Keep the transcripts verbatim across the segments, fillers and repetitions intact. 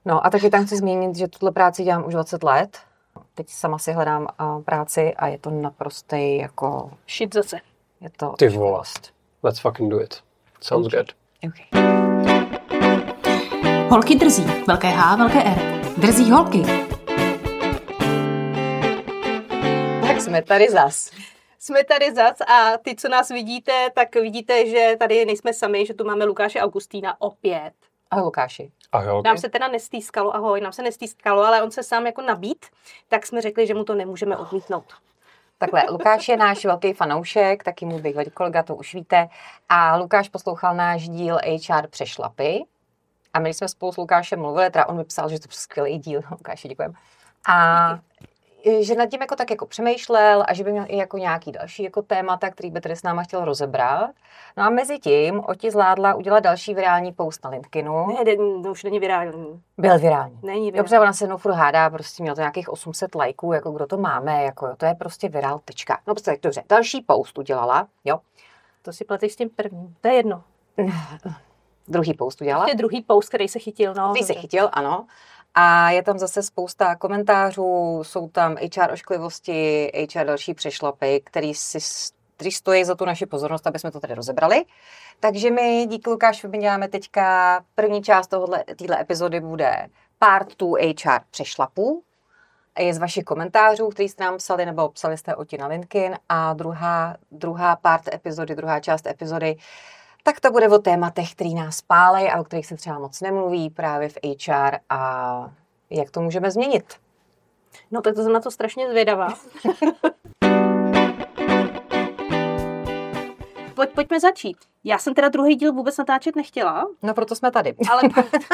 No a taky tam chci zmínit, že tuhle práci dělám už dvacet let. Teď sama si hledám uh, práci a je to naprostý jako... Shit zase. Je to... Ty vole. Let's fucking do it. Sounds okay. good. Okay. Holky drzí. Velké H, velké R. Drzí holky. Tak jsme tady zas. Jsme tady zas a ty, co nás vidíte, tak vidíte, že tady nejsme sami, že tu máme Lukáše Augustína opět. Ahoj Lukáši. Ahoj. Nám se teda nestýskalo, ahoj, nám se nestýskalo, ale on se sám jako nabít, tak jsme řekli, že mu to nemůžeme odmítnout. Takhle, Lukáš je náš velký fanoušek, taky můj bývalý kolega, to už víte. A Lukáš poslouchal náš díl H R Přešlapy. A my jsme spolu s Lukášem mluvili, teda on mi psal, že to je skvělý díl, Lukáši, děkujeme. A že nad tím jako tak jako přemýšlel a že by měl i jako nějaký další jako témata, který by tady s náma chtěl rozebrat. No a mezi tím Oti zvládla udělat další virální post na LinkedInu. Ne, to už není virální. Byl virální. Není virální. Dobře, ona se mnou furt hádá, prostě měl to nějakých osm set lajků, jako kdo to máme, jako to je prostě virál, tečka. No prostě, dobře, další post udělala, jo. To si pleteš s tím prvním, to je jedno. Druhý post udělala. To je druhý post, který se chytil, no. Který se chytil, ano. A je tam zase spousta komentářů, jsou tam H R ošklivosti, H R další přešlapy, který, si, který stojí za tu naši pozornost, aby jsme to tady rozebrali. Takže my díky Lukášovi děláme teďka první část tohohle, téhle epizody bude part two H R přešlapů. Je z vašich komentářů, který jste nám psali, nebo psali jste Oti na LinkedIn. A druhá, druhá part epizody, druhá část epizody, tak to bude o tématech, který nás pálej a o kterých se třeba moc nemluví právě v H R a jak to můžeme změnit. No tak to jsem na to strašně zvědavá. Pojď, pojďme začít. Já jsem teda druhý díl vůbec natáčet nechtěla. No proto jsme tady. Ale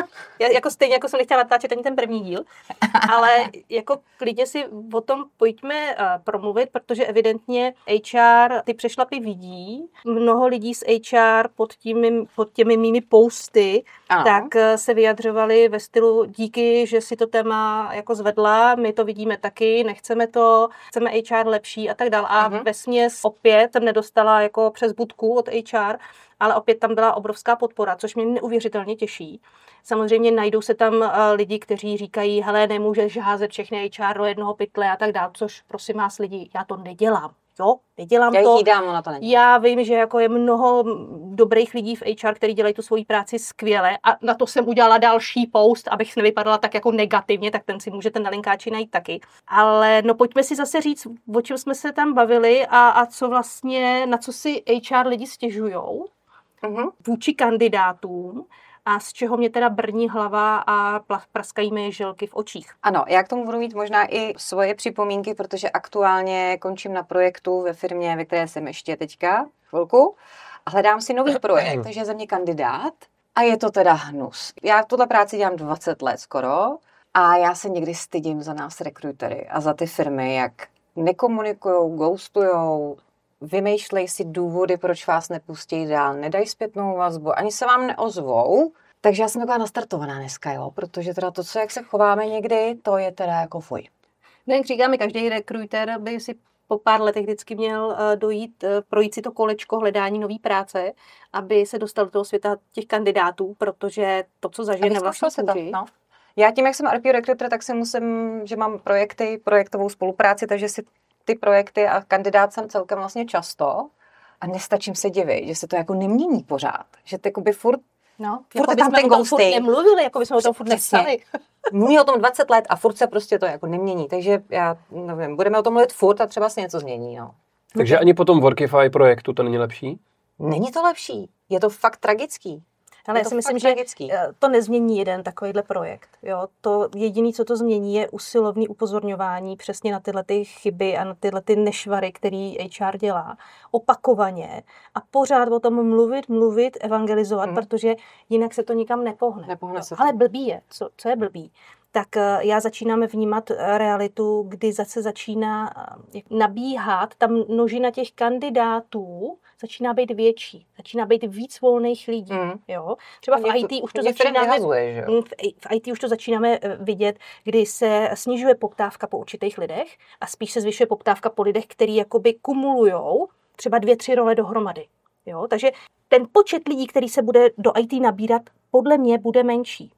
jako stejně jako jsem nechtěla natáčet ani ten první díl. Ale jako klidně si o tom pojďme uh, promluvit, protože evidentně H R ty přešlapy vidí. Mnoho lidí z H R pod, tím, pod těmi mými posty ano. tak uh, se vyjadřovali ve stylu díky, že si to téma jako zvedla, my to vidíme taky, nechceme to, chceme H R lepší a tak dál. A uh-huh. vesměs opět jsem nedostala jako přes budku od H R, ale opět tam byla obrovská podpora, což mě neuvěřitelně těší. Samozřejmě najdou se tam uh, lidi, kteří říkají, hele, nemůžeš házet všechny H R do jednoho pytle a tak dále, což prosím vás lidi, já to nedělám. Jo, nedělám já to. Jídám, ona to nedělá. Já vím, že jako je mnoho dobrých lidí v H R, kteří dělají tu svoji práci skvěle a na to jsem udělala další post, abych se nevypadala tak jako negativně, tak ten si můžete na linkáči najít taky. Ale no pojďme si zase říct, o čem jsme se tam bavili a, a co vlastně, na co si H R lidi stěžujou uh-huh. vůči kandidátům. A z čeho mě teda brní hlava a praskají mi žilky v očích. Ano, já k tomu budu mít možná i svoje připomínky, protože aktuálně končím na projektu ve firmě, ve které jsem ještě teďka chvilku a hledám si nový projekt, takže je za mě kandidát a je to teda hnus. Já tuhle práci dělám dvacet let skoro a já se někdy stydím za nás rekrutery a za ty firmy, jak nekomunikujou, ghostujou, vymýšlej si důvody, proč vás nepustí dál, nedají zpětnou vazbu, ani se vám neozvou. Takže já jsem taková nastartovaná dneska, jo, protože teda to, co jak se chováme někdy, to je teda jako fuj. No jak říkáme, každý rekruter by si po pár letech vždycky měl dojít, projít si to kolečko hledání nový práce, aby se dostal do toho světa těch kandidátů, protože to, co zažijeme vlastně kůži. No. Já tím, jak jsem R P rekruter, tak si musím, že mám projekty, projektovou spolupráci, takže si ty projekty a kandidát jsem celkem vlastně často a nestačím se divit, že se to jako nemění pořád, že ty jakoby furt, no, furt jako tam ten ghosting. Nemluvili, jako bychom o tom furt nepsali. Mluví o tom dvacet let a furt se prostě to jako nemění, takže já nevím, budeme o tom mluvit furt a třeba se něco změní, no. Takže ani po tom Workify projektu to není lepší? Není to lepší, je to fakt tragický. Ale já si myslím, že tragický. To nezmění jeden takovýhle projekt. Jo? To jediné, co to změní, je usilovný upozorňování přesně na tyhle ty chyby a na tyhle ty nešvary, který H R dělá. Opakovaně a pořád o tom mluvit, mluvit, evangelizovat, mm. protože jinak se to nikam nepohne. Nepohne se to. Ale blbý je. Co, co je blbý? Tak já začínám vnímat realitu, kdy zase začíná nabíhat, ta množina těch kandidátů začíná být větší, začíná být víc volných lidí. Mm. Jo? Třeba v I T už to začínáme, vyhazuje, v I T už to začínáme vidět, kdy se snižuje poptávka po určitých lidech a spíš se zvyšuje poptávka po lidech, který jakoby kumulujou třeba dvě, tři role dohromady. Jo? Takže ten počet lidí, který se bude do I T nabírat, podle mě bude menší.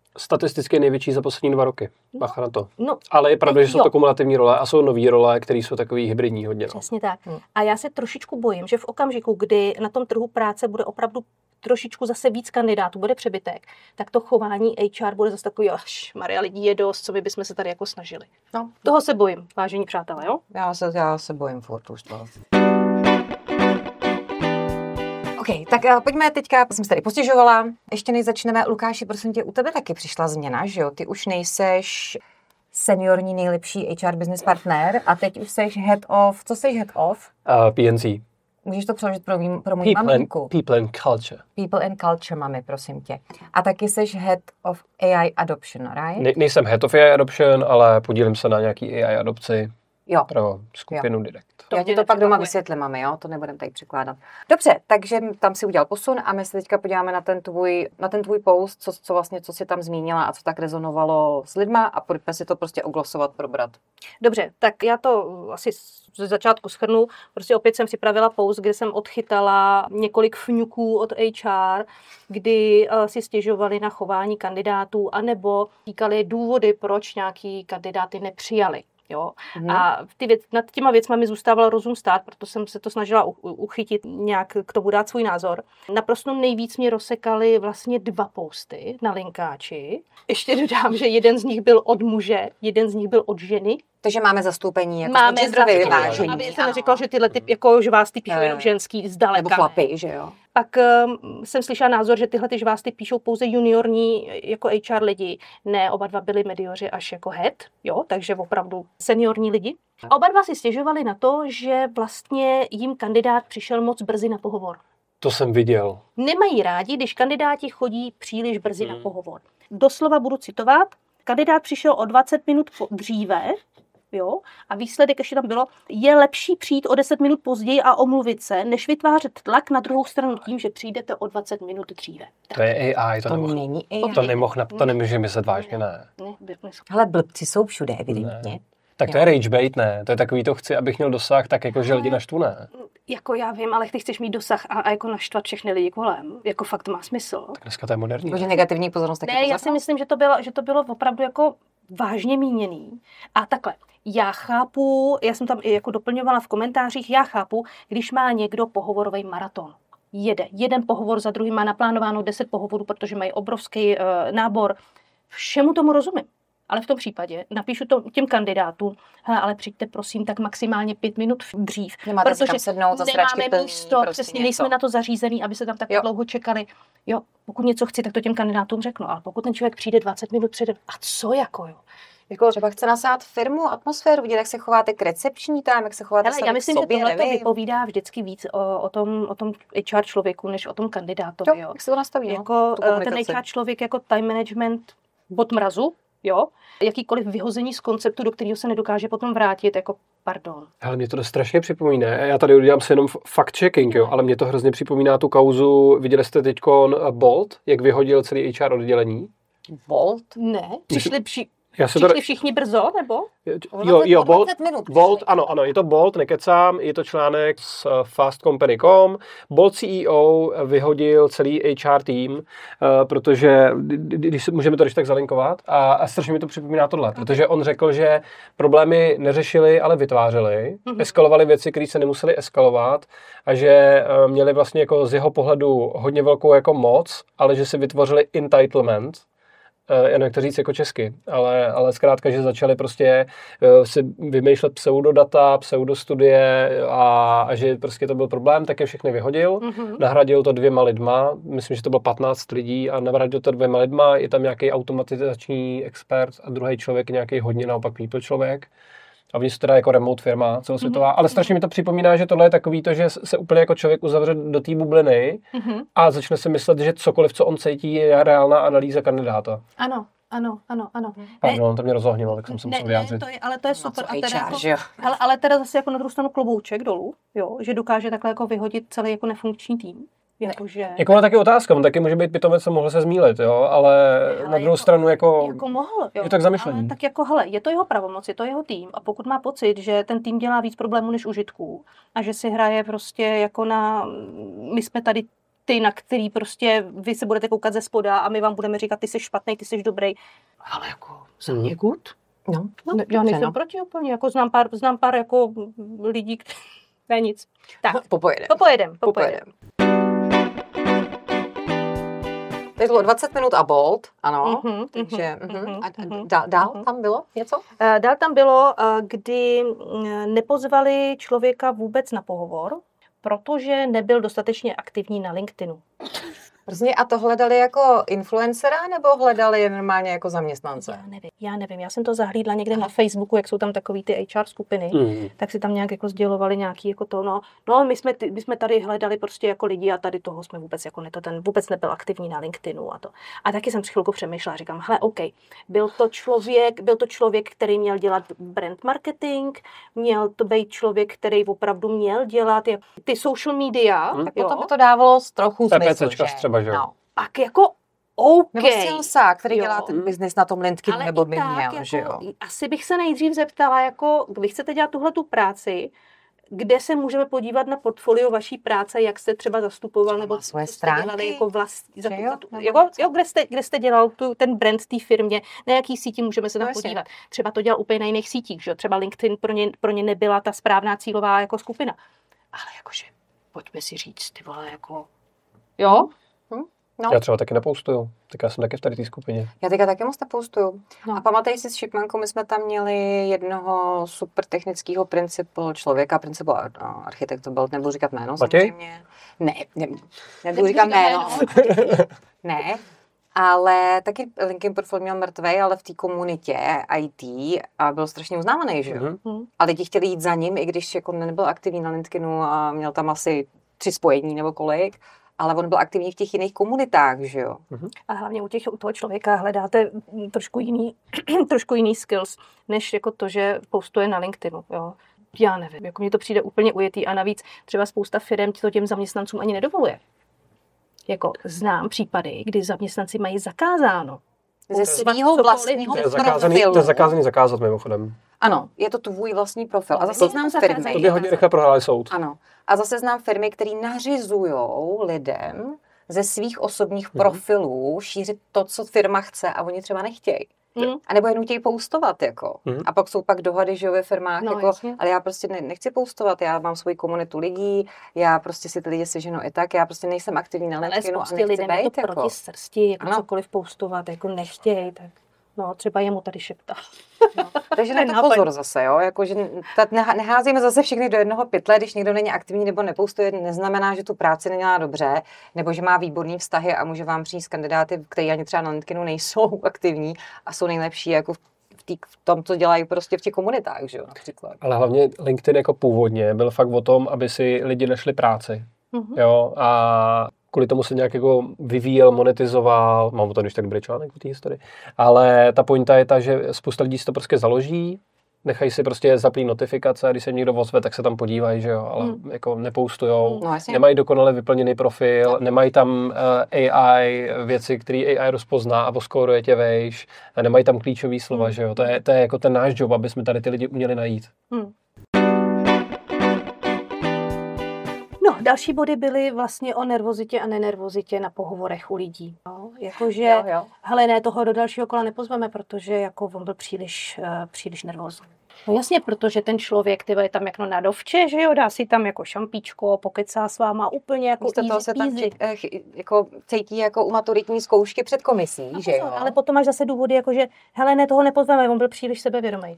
Statisticky největší za poslední dva roky. Bacha na to. No, ale je pravda, že jsou jo. to kumulativní role a jsou nový role, které jsou takový hybridní hodně. No. Přesně tak. A já se trošičku bojím, že v okamžiku, kdy na tom trhu práce bude opravdu trošičku zase víc kandidátů, bude přebytek, tak to chování H R bude zase takový, až Maria, lidí je dost, co my bychom se tady jako snažili. No. Toho se bojím, vážení přátelé, jo? Já se, já se bojím furt už toho. OK, tak uh, pojďme teďka, jsem se tady postěžovala, ještě než začneme. Lukáši, prosím tě, u tebe taky přišla změna, že jo? Ty už nejseš seniorní nejlepší H R business partner a teď už seš head of, co seš head of? Uh, P N C. Můžeš to přeložit pro, mý, pro moji People maminku? and, people and culture. People and culture, mami, prosím tě. A taky seš head of A I adoption, right? Ne, nejsem head of A I adoption, ale podílím se na nějaký A I adopci Jo. pro skupinu Jo. Direct. To Já ti to pak doma vysvětlím, mami, jo? To nebudem tady překládat. Dobře, takže tam si udělal posun a my se teďka podíváme na ten tvůj, na ten tvůj post, co, co vlastně, co jsi tam zmínila a co tak rezonovalo s lidma a pojďme si to prostě oglosovat, probrat. Dobře, tak já to asi ze začátku shrnu. Prostě opět jsem připravila post, kde jsem odchytala několik fňuků od H R, kdy uh, si stěžovali na chování kandidátů, anebo říkali důvody, proč nějaký kandidáty nepřijali. Jo? Mhm. A ty věc, nad těma věcma mi zůstával rozum stát, proto jsem se to snažila u, uchytit, nějak k tomu dát svůj názor. Naprosto nejvíc mě rozsekali vlastně dva posty na linkáči. Ještě dodám, že jeden z nich byl od muže, jeden z nich byl od ženy. Takže máme zastoupení, jako Máme genderově zastoupení, vyvážení. aby se neřeklo, že tyhle typ, jako žvásty píšou Jo, jo. jenom ženský zdaleka. Nebo chlapy, že jo? Pak um, jsem slyšela názor, že tyhle ty žvásty píšou pouze juniorní jako H R lidi. Ne, oba dva byli medioři až jako head, jo, takže opravdu seniorní lidi. Oba dva si stěžovali na to, že vlastně jim kandidát přišel moc brzy na pohovor. To jsem viděl. Nemají rádi, když kandidáti chodí příliš brzy hmm. na pohovor. Doslova budu citovat, kandidát přišel o dvacet minut dříve, jo, a výsledek ještě tam bylo, je lepší přijít o deset minut později a omluvit se, než vytvářet tlak na druhou stranu tím, že přijdete o dvacet minut dříve. To je A I, to, To nemohl, není A I. to, nemohl, to nemůže myslet vážně, ne. Ne, ne. Hele, blbci jsou všude, evidentně. Ne. Tak to je rage bait, ne. To je takový to chci, abych měl dosah, tak jako že lidi naštvu, ne. Jako já vím, ale ty chceš mít dosah a, a jako naštvat všechny lidi kolem. Jako fakt má smysl. Tak dneska to je moderní. Protože negativní pozornost taky Ne, já pozornost. si myslím, že to bylo, že to bylo opravdu jako vážně míněný. A takhle, já chápu, já jsem tam i jako doplňovala v komentářích, já chápu, když má někdo pohovorový maraton. Jede. Jeden pohovor za druhým, má naplánováno deset pohovorů, protože mají obrovský uh, nábor. Všemu tomu rozumím. Ale v tom případě napíšu to těm kandidátům, hele, ale přijďte prosím tak maximálně pět minut dřív. Nemáte si protože kam sednout, za sračky nemáme plný, místo, prostě přesně něco. nejsme na to zařízený, aby se tam tak Jo. dlouho čekali. Jo, pokud něco chci, tak to těm kandidátům řeknu, ale pokud ten člověk přijde dvacet minut předem, a co jako jo? Jako, Třeba chce nasát firmu, atmosféru, vidět, jak se chováte k recepční tam, jak se chováte hele, sami já k myslím, sobě, že tohle to nevím. vypovídá vždycky víc o, o, tom, o tom H R člověku, než o tom kandidátovi. Jo, Jo. jak se to nastaví, no, Jako tu eh, ten komunikaci. H R člověk jako time management bod mrazu, jo, jakýkoliv vyhození z konceptu, do kterého se nedokáže potom vrátit, jako pardon. Ale mě to dost strašně připomíná. Já tady udělám si jenom fact-checking, jo, ale mě to hrozně připomíná tu kauzu. Viděli jste teďkon Bolt, jak vyhodil celý H R oddělení? Bolt? Ne, přišli, při, Já se přišli tady... všichni brzo, nebo? Jo, jo, Bolt, dvacet minut přišli. Bolt, ano, ano, je to Bolt, nekecám, je to článek z uh, fast company tečka com. Bolt C E O vyhodil celý H R tým, uh, protože, když si, můžeme to když tak zalinkovat, a, a strašně mi to připomíná tohle, protože on řekl, že problémy neřešili, ale vytvářeli, mm-hmm. eskalovali věci, které se nemuseli eskalovat a že uh, měli vlastně jako z jeho pohledu hodně velkou jako moc, ale že si vytvořili entitlement. Já nevím, jak to říct jako česky, ale, ale zkrátka, že začali prostě uh, si vymýšlet pseudodata, pseudostudie a, a že prostě to byl problém, tak je všechny vyhodil. Mm-hmm. Nahradil to dvěma lidma, myslím, že to bylo patnáct lidí a nahradil to dvěma lidma, je tam nějaký automatizační expert a druhý člověk nějaký hodně naopak people člověk. A oni jsou teda jako remote firma celosvětová, mm-hmm. ale strašně mi to připomíná, že tohle je takový to, že se úplně jako člověk uzavře do té bubliny mm-hmm. a začne si myslet, že cokoliv, co on cítí, je reálná analýza kandidáta. Ano, ano, ano, ano. Pardon, to mě rozohnilo, tak jsem se musel vyjádřit. To je, ale to je super. No, A teda H R, jako, že jo? ale, ale teda zase jako na druhou stranu klobouček dolů, jo, že dokáže takhle jako vyhodit celý jako nefunkční tým. Jakože... Jako má taky otázka, on taky může být pitomec a mohl se zmýlit, jo, ale, ale na druhou jako, stranu jako... Jako mohl, jo. Je to k zamyšlení. Ale tak jako, hele, je to jeho pravomoc, je to jeho tým a pokud má pocit, že ten tým dělá víc problémů než užitků a že si hraje prostě jako na... My jsme tady ty, na který prostě vy se budete koukat ze spoda a my vám budeme říkat, ty jsi špatný, ty jsi dobrý. Ale jako za mě good. No, no, ne, já nejsem no. proti úplně, jako znám pár, znám pár jako lidí, kteří... Ne, nic. Tak, popojedem. Popojedem, popojedem. To bylo dvacet minut a bold, ano. Mhm, Takže, mhm, mhm. mhm, A mhm, dál, dál mhm. tam bylo něco? Uh, dál tam bylo, uh, kdy mm, nepozvali člověka vůbec na pohovor, protože nebyl dostatečně aktivní na LinkedInu. Prostě a to hledali jako influencera nebo hledali normálně jako zaměstnance? Já nevím, já nevím, já jsem to zahlídla někde na Facebooku, jak jsou tam takový ty H R skupiny, Mm. tak si tam nějak jako sdělovali nějaký jako to, no, no my, jsme, my jsme tady hledali prostě jako lidi a tady toho jsme vůbec jako ne, to ten vůbec nebyl aktivní na LinkedInu a to. A taky jsem chvilku přemýšlela, říkám, hele, OK, byl to člověk, byl to člověk, který měl dělat brand marketing, měl to být člověk, který opravdu měl dělat jak, ty social media, Hmm. tak Potom jo, by to dávalo trochu smysl, PPCčkař že? třeba, že jo? No. pak jako OK. Nebo salesák, který Jo. dělá ten biznis na tom LinkedInu, Ale nebo i by tak, měl, jako, že jo? asi bych se nejdřív zeptala, jako, vy chcete dělat tuhle tu práci, kde se můžeme podívat na portfolio vaší práce, jak jste třeba zastupoval, nebo má svoje co jste stránky, dělali jako vlastní, za, že jo? za tu, Nebo jako, něco? jo, kde, jste, kde jste dělal tu, ten brand té firmě, na jaký síti můžeme se tam No, jasně. podívat. Třeba to dělal úplně na jiných sítích, že? Třeba LinkedIn pro ně, pro ně nebyla ta správná cílová jako skupina. Ale jakože, pojďme si říct, ty vole, jako, jo? No. Já třeba taky nepoustuju, tak já jsem taky v tady té skupině. Já teďka taky moc nepoustuju. No. A pamatej si s Šipmankou, my jsme tam měli jednoho super technického principu člověka, principu no, architekt to byl, nebudu říkat jméno Matěj? samozřejmě. Ne, ne nebudu říkat jméno. Ne, ale taky LinkedIn profil měl mrtvej, ale v té komunitě í té a byl strašně uznávaný, že jo? Mhm. A lidi chtěli jít za ním, i když jako nebyl aktivní na LinkedInu a měl tam asi tři spojení nebo kolik, ale on byl aktivní v těch jiných komunitách, že jo? A hlavně u, těch, u toho člověka hledáte mm, trošku jiný, trošku jiný skills, než jako to, že postuje na LinkedInu. Jo. Já nevím, jako mně to přijde úplně ujetý a navíc třeba spousta firem to těm zaměstnancům ani nedovoluje. Jako znám případy, kdy zaměstnanci mají zakázáno. Ze svého cokoliv. vlastního To je zakázaný, profilu. to je zakázaný zakázat mimochodem. Ano, je to tvůj vlastní profil. A No, zase je znám to firmy. zakázaný. To by hodně rychle prohráli soud. Ano. A zase znám firmy, které nařizujou lidem ze svých osobních Mhm. profilů šířit to, co firma chce a oni třeba nechtějí. Hmm. A nebo je nutějí poustovat, jako. Mhm. A pak jsou pak dohady, že jo, ve firmách, No, jako, jasně. ale já prostě ne, nechci poustovat, já mám svoji komunitu lidí, já prostě si ty lidi seženu i tak, já prostě nejsem aktivní na Ale LinkedInu a spoustě nechci lidem je být, to jako. proti srsti, jako Ano. cokoliv postovat, jako nechtějí, tak no, třeba jemu tady šeptá. Takže To je na to nápad. pozor zase, jo, jako, že ta- neha- neházíme zase všechny do jednoho pytle, když někdo není aktivní nebo nepoustuje, neznamená, že tu práci nedělá dobře, nebo že má výborný vztahy a může vám přinést kandidáty, kteří ani třeba na LinkedInu nejsou aktivní a jsou nejlepší jako v, tý, v tom, co dělají prostě v těch komunitách, že jo, například. Ale hlavně LinkedIn jako původně byl fakt o tom, aby si lidi našli práci. Mhm. Jo, a kvůli tomu se nějak jako vyvíjel, monetizoval, mám o tom když tak dobrý článek v té historii, ale ta pointa je ta, že spousta lidí si to prostě založí, nechají si prostě zaplý notifikace a když se někdo ozve, tak se tam podívají, že jo, ale Hmm. jako nepoustujou, No, jasně. nemají dokonale vyplněný profil, nemají tam uh, A I věci, které A I rozpozná a poskóruje tě vejš, a nemají tam klíčový slova, Hmm. že jo, to je, to je jako ten náš job, aby jsme tady ty lidi uměli najít. Hmm. No, další body byly vlastně o nervozitě a nenervozitě na pohovorech u lidí. No, jakože, Jo, jo. hele, ne, toho do dalšího kola nepozveme, protože jako on byl příliš, uh, příliš nervózní. No jasně, protože ten člověk, ty je tam jako na dovče, že jo, dá si tam jako šampíčko, pokecá s váma úplně jako Místo toho easy se tam peasy. či, eh, chy- jako cítí jako u maturitní zkoušky před komisí, No, že pozor, jo. ale potom máš zase důvody, jako že hele, ne, toho nepozveme, on byl příliš sebevědomý.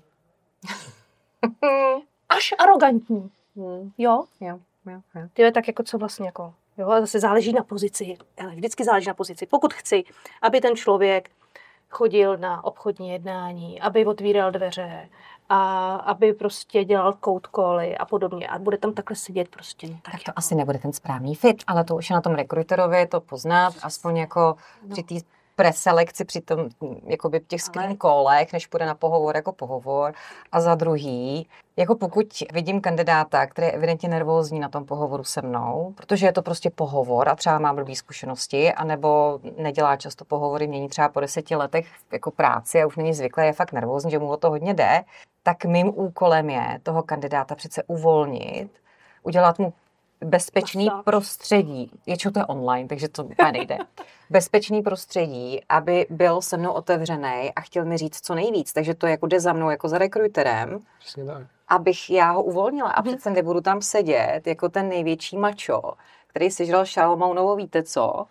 Až arrogantní, Hmm, jo. jo, jo, jo. Ty je tak jako co vlastně jako, jo, a zase záleží na pozici, ale vždycky záleží na pozici. Pokud chci, aby ten člověk chodil na obchodní jednání, aby otvíral dveře a aby prostě dělal cold cally a podobně a bude tam takhle sedět prostě. No, tak Tak to jako, asi nebude ten správný fit, ale to už je na tom rekruterovi to poznat, aspoň jako No. při té preselekci, při tom, jakoby těch screen callech, než půjde na pohovor jako pohovor. A za druhý, jako pokud vidím kandidáta, který je evidentně nervózní na tom pohovoru se mnou, protože je to prostě pohovor a třeba má blbý zkušenosti, anebo nedělá často pohovory, mění třeba po deseti letech jako práci a už není zvyklý, je fakt nervózní, že mu o to hodně jde, tak mým úkolem je toho kandidáta přece uvolnit, udělat mu bezpečný Masáž. prostředí. Většinou to je online, takže to úplně nejde. Bezpečný prostředí, aby byl se mnou otevřený a chtěl mi říct co nejvíc. Takže to jako jde za mnou jako za rekruterem, Přesně tak. abych já ho uvolnila. A přece nebudu tam sedět jako ten největší mačo, který sežral Šalmounovo víte co,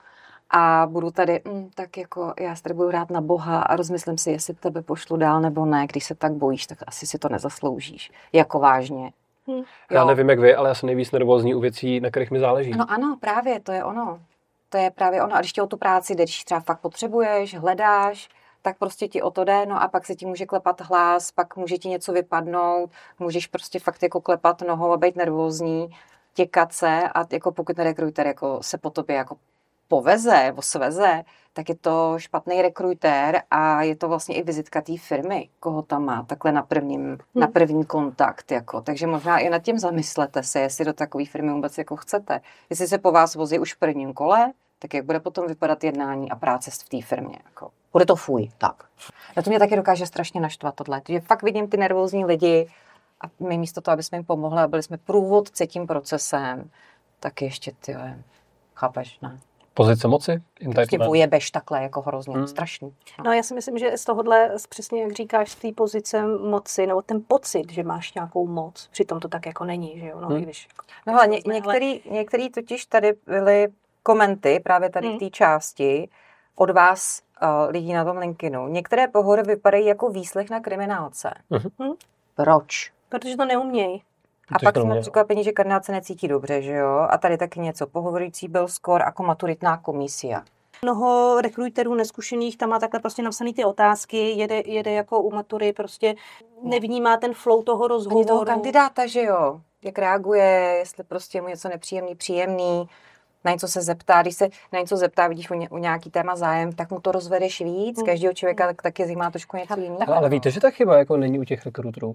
a budu tady, mm, tak jako já se tady budu hrát na Boha a rozmyslím si, jestli tebe pošlu dál nebo ne. Když se tak bojíš, tak asi si to nezasloužíš. Jako vážně. Hm. Já nevím, jak vy, ale já jsem nejvíc nervózní u věcí, na kterých mi záleží. No ano, právě, to je ono. To je právě ono. A když tě o tu práci jde, když třeba fakt potřebuješ, hledáš, tak prostě ti o to jde, no a pak se ti může klepat hlas, pak může ti něco vypadnout, můžeš prostě fakt jako klepat nohou a být nervózní, těkat se a jako pokud ten rekruter jako se po tobě jako poveze nebo sveze, tak je to špatný rekrutér a je to vlastně i vizitka té firmy, koho tam má, takhle na, prvním, hmm. na první kontakt. Jako. Takže možná i nad tím zamyslete se, jestli do takové firmy vůbec jako chcete. Jestli se po vás vozí už v prvním kole, tak jak bude potom vypadat jednání a práce v té firmě. Jako. Bude to fuj, tak. A to mě taky dokáže strašně naštvat tohle. Takže fakt vidím ty nervózní lidi a my místo toho, aby jsme jim pomohli a byli jsme průvodci tím procesem, tak ještě ty, chápeš, ne? Pozice moci? Prostě ujebeš takhle jako hrozně, hmm. strašný. No. no já si myslím, že z tohohle, přesně jak říkáš, z té pozice moci, nebo ten pocit, že máš nějakou moc, přitom to tak jako není, že jo? No, hmm. když, jako, no ale ně, některý, ale... některý totiž tady byly komenty právě tady hmm. v té části od vás uh, lidí na tom LinkedInu. Některé pohovory vypadají jako výslech na kriminálce. Hmm. Proč? Protože to neumějí. A pak jsme překvapení, že kandidát se necítí dobře, že jo? A tady taky něco. Pohovorující byl skor jako maturitná komisia. Mnoho rekruterů neskušených tam má takhle prostě napsaný ty otázky, jede, jede jako u matury, prostě nevnímá ten flow toho rozhovoru. Ani toho kandidáta, že jo? Jak reaguje, jestli prostě mu něco nepříjemný, příjemný, na něco se zeptá, když se na něco zeptá, vidíš u, ně, u nějaký téma zájem, tak mu to rozvedeš víc, hmm. každého člověka tak, taky zajímá trošku něco jiného. Ale víte, že ta chyba jako není u těch rekruterů?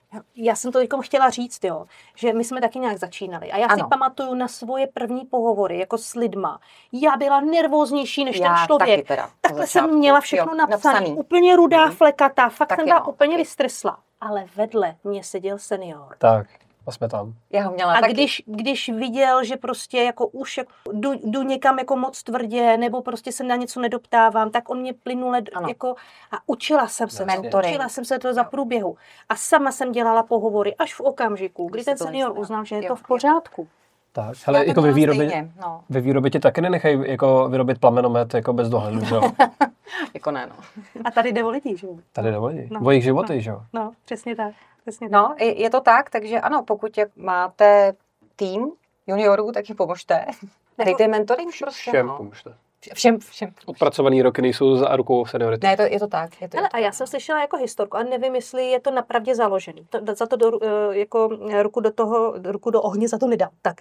Já jsem to teďkom chtěla říct, jo, že my jsme taky nějak začínali. A já ano. si pamatuju na svoje první pohovory jako s lidma. Já byla nervóznější než já ten člověk. Teda, Takhle jsem měla všechno jo, napsané. napsaný. Úplně rudá, hmm. flekatá. Fakt taky jsem byla no, úplně taky. vystresla. Ale vedle mě seděl senior. Tak, a jsme tam. Já ho měla a taky. když, když viděl, že prostě jako už jako jdu, jdu někam jako moc tvrdě, nebo prostě se na něco nedoptávám, tak on mě plynule jako a učila jsem se, mentoring. Učila jsem se to za průběhu. A sama jsem dělala pohovory až v okamžiku, kdy ten senior uznal, že je to v pořádku. Tak, ale jako ve výrobě, no. ve výrobě ti taky nenechají jako vyrobit plamenomet jako bez dohledu, že jo? Jako ne, no. A tady jde o lidi, že jo? Tady jde o lidi, no. o jejich životy, no. že jo? No, přesně tak. Přesně tak. No, je, je to tak, takže ano, pokud jak máte tým juniorů, tak jim pomožte. Dejte mentoring prostě, Všem no. pomožte. Všem, všem. Odpracovaný roky nejsou za rukou seniority. Ne, to, je to tak. Je to, Hele, a já jsem slyšela jako historku a nevím, jestli je to napravdě založený. To, za to do, jako ruku do toho, ruku do ohně za to nedám. Tak,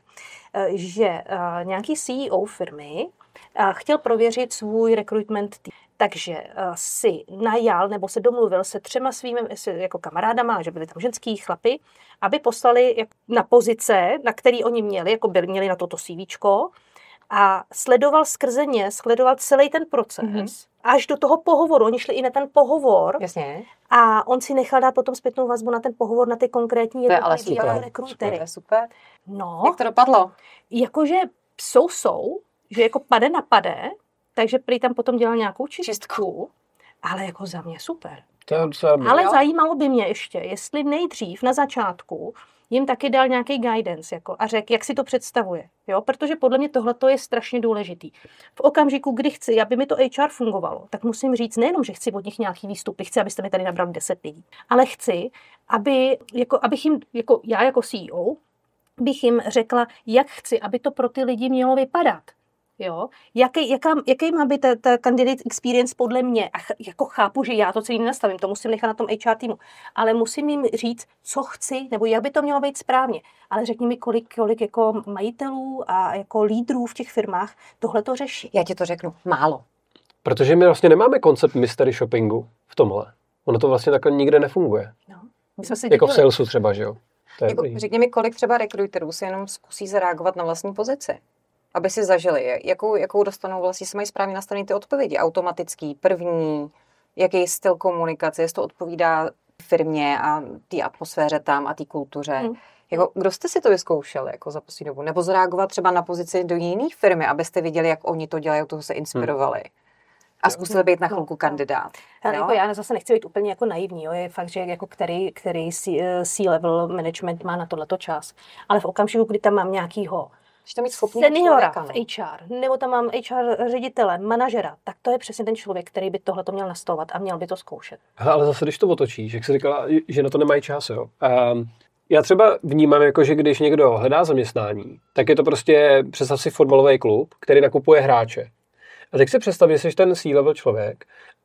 že nějaký C E O firmy chtěl prověřit svůj recruitment tým. Takže si najal nebo se domluvil se třema svými jako kamarádama, že byli tam ženský chlapy, aby poslali na pozice, na který oni měli, jako byli, měli na toto CVčko, a sledoval skrze ně, sledoval celý ten proces, mm-hmm. až do toho pohovoru. Oni šli i na ten pohovor. Jasně. A on si nechal dát potom zpětnou vazbu na ten pohovor, na ty konkrétní jednotlivé rekrutery. To je super. No. Jak to dopadlo? Jakože jsou, jsou, že jako pade na pade, takže prý tam potom dělal nějakou čistku, ale jako za mě super. To je docela ale jo. Zajímalo by mě ještě, jestli nejdřív na začátku jim taky dal nějaký guidance jako, a řekl, jak si to představuje. Jo? Protože podle mě tohle je strašně důležitý. V okamžiku, kdy chci, aby mi to H R fungovalo, tak musím říct nejenom, že chci od nich nějaký výstupy, chci, abyste mi tady nabrali deset lidí, ale chci, aby, jako, abych jim, jako já jako C E O, bych jim řekla, jak chci, aby to pro ty lidi mělo vypadat. Jo? Jaký, jaká, jaký má být ta, ta candidate experience podle mě? A ch, jako chápu, že já to celý nenastavím, to musím nechat na tom H R týmu, ale musím jim říct, co chci, nebo jak by to mělo být správně. Ale řekni mi, kolik, kolik jako majitelů a jako lídrů v těch firmách tohle to řeší. Já ti to řeknu, málo. Protože my vlastně nemáme koncept mystery shoppingu v tomhle. Ono to vlastně takhle nikde nefunguje. No. My jsme si jako v salesu třeba, že jo? Jako, řekni mi, kolik třeba rekruterů si jenom zkusí zareagovat na vlastní pozici. Aby si zažili, jakou, jakou dostanou vlastně, se mají správně nastavené ty odpovědi. Automatický, první, jaký je styl komunikace, jestli to odpovídá firmě a té atmosféře tam a té kultuře. Hmm. Jako, kdo jste si to vyzkoušeli jako za poslední dobu? Nebo zareagovat třeba na pozici do jiné firmy, abyste viděli, jak oni to dělají, toho se inspirovali? A zkusili být na chvilku kandidát. Ale jako já zase nechci být úplně jako naivní, jo. Je fakt, že jako který, který C-level management má na tohleto čas. Ale v okamžiku, kdy tam mám nějakýho seniora v H R, nebo tam mám H R ředitele, manažera, tak to je přesně ten člověk, který by tohleto měl nastavovat a měl by to zkoušet. Hele, ale zase, když to otočíš, jak jsi říkala, že na to nemají čas, jo. Um, já třeba vnímám, jako, že když někdo hledá zaměstnání, tak je to prostě, představ si fotbalový klub, který nakupuje hráče. A teď si představ, že jsi ten C-level člověk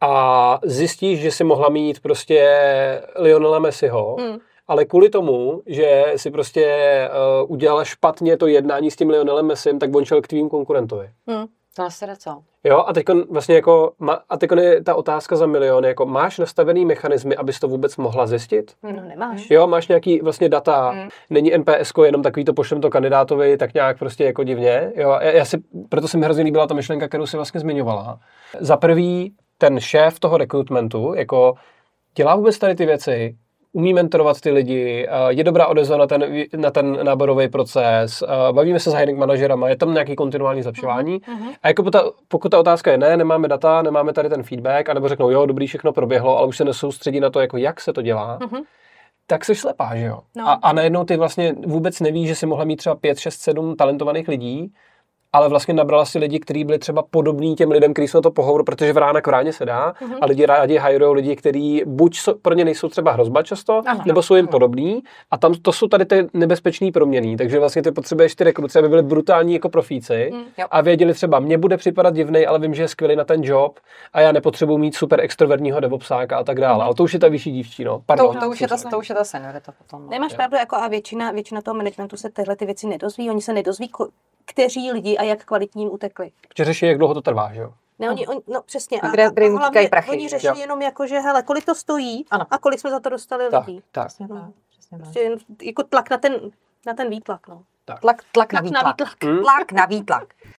a zjistíš, že si mohla mít prostě Lionela Messiho, hmm. ale kvůli tomu, že si prostě uh, udělala špatně to jednání s tím Lionelem Messim, tak on šel k tvým konkurentovi. Hmm. To asi jde co? Jo, a teď vlastně jako, a teď je ta otázka za milion, jako máš nastavený mechanismy, abys to vůbec mohla zjistit? No nemáš. Jo, máš nějaký vlastně data, hmm. není N P S ko jenom takový to pošlem to kandidátovi, tak nějak prostě jako divně. Jo, já, já si, proto se mi hrozně líbila ta myšlenka, kterou si vlastně zmiňovala. Za prvý, ten šéf toho rekrutmentu, jako dělá vůbec tady ty věci, umí mentorovat ty lidi, je dobrá odezva na ten, na ten náborový proces, bavíme se s hiring manažerama, je tam nějaký kontinuální zlepšování. Uh-huh. A jako ta, pokud ta otázka je ne, nemáme data, nemáme tady ten feedback, anebo řeknou, jo, dobrý, všechno proběhlo, ale už se nesoustředí na to, jako jak se to dělá, uh-huh. tak jsi slepá, že jo? No. A, a najednou ty vlastně vůbec nevíš, že si mohla mít třeba pět, šest, sedm talentovaných lidí, ale vlastně nabrala si lidi, kteří byli třeba podobní těm lidem, kteří jsou na to pohovoru, protože v rána k vráně se dá, uh-huh. a lidi rádi hajrujou lidi, kteří buď so, pro ně nejsou třeba hrozba často, Aha. nebo jsou jim podobní, a tam to jsou tady ty nebezpečný proměny, takže vlastně ty potřebuješ ty rekruty, aby byli brutální jako profíci mm, a věděli třeba, mně bude připadat divnej, ale vím, že je skvělý na ten job a já nepotřebuji mít super extrovertního devopsáka a tak dále. Uh-huh. Ale to už je ta vyšší dívčí, no. Pardon. To, to, už, je ta, to už je ta seniorita potom. Nemáš jo. pravdu, jako a většina, většina toho managementu se tyhle ty věci nedozví, oni se nedozví, kteří lidi a jak kvalitním utekli. Protože řeší, jak dlouho to trvá, že jo? Ne, oni, oni, no přesně. A, kde, kde a, a prachy, oni řeší jo. jenom jako, že hele, kolik to stojí ano. a kolik jsme za to dostali tak, lidí. Tak, tak. No. Prostě jako tlak na ten, na ten výtlak, no. Tak. Tlak, tlak, tlak na výtlak. Na výtlak. Hmm. Tlak na výtlak.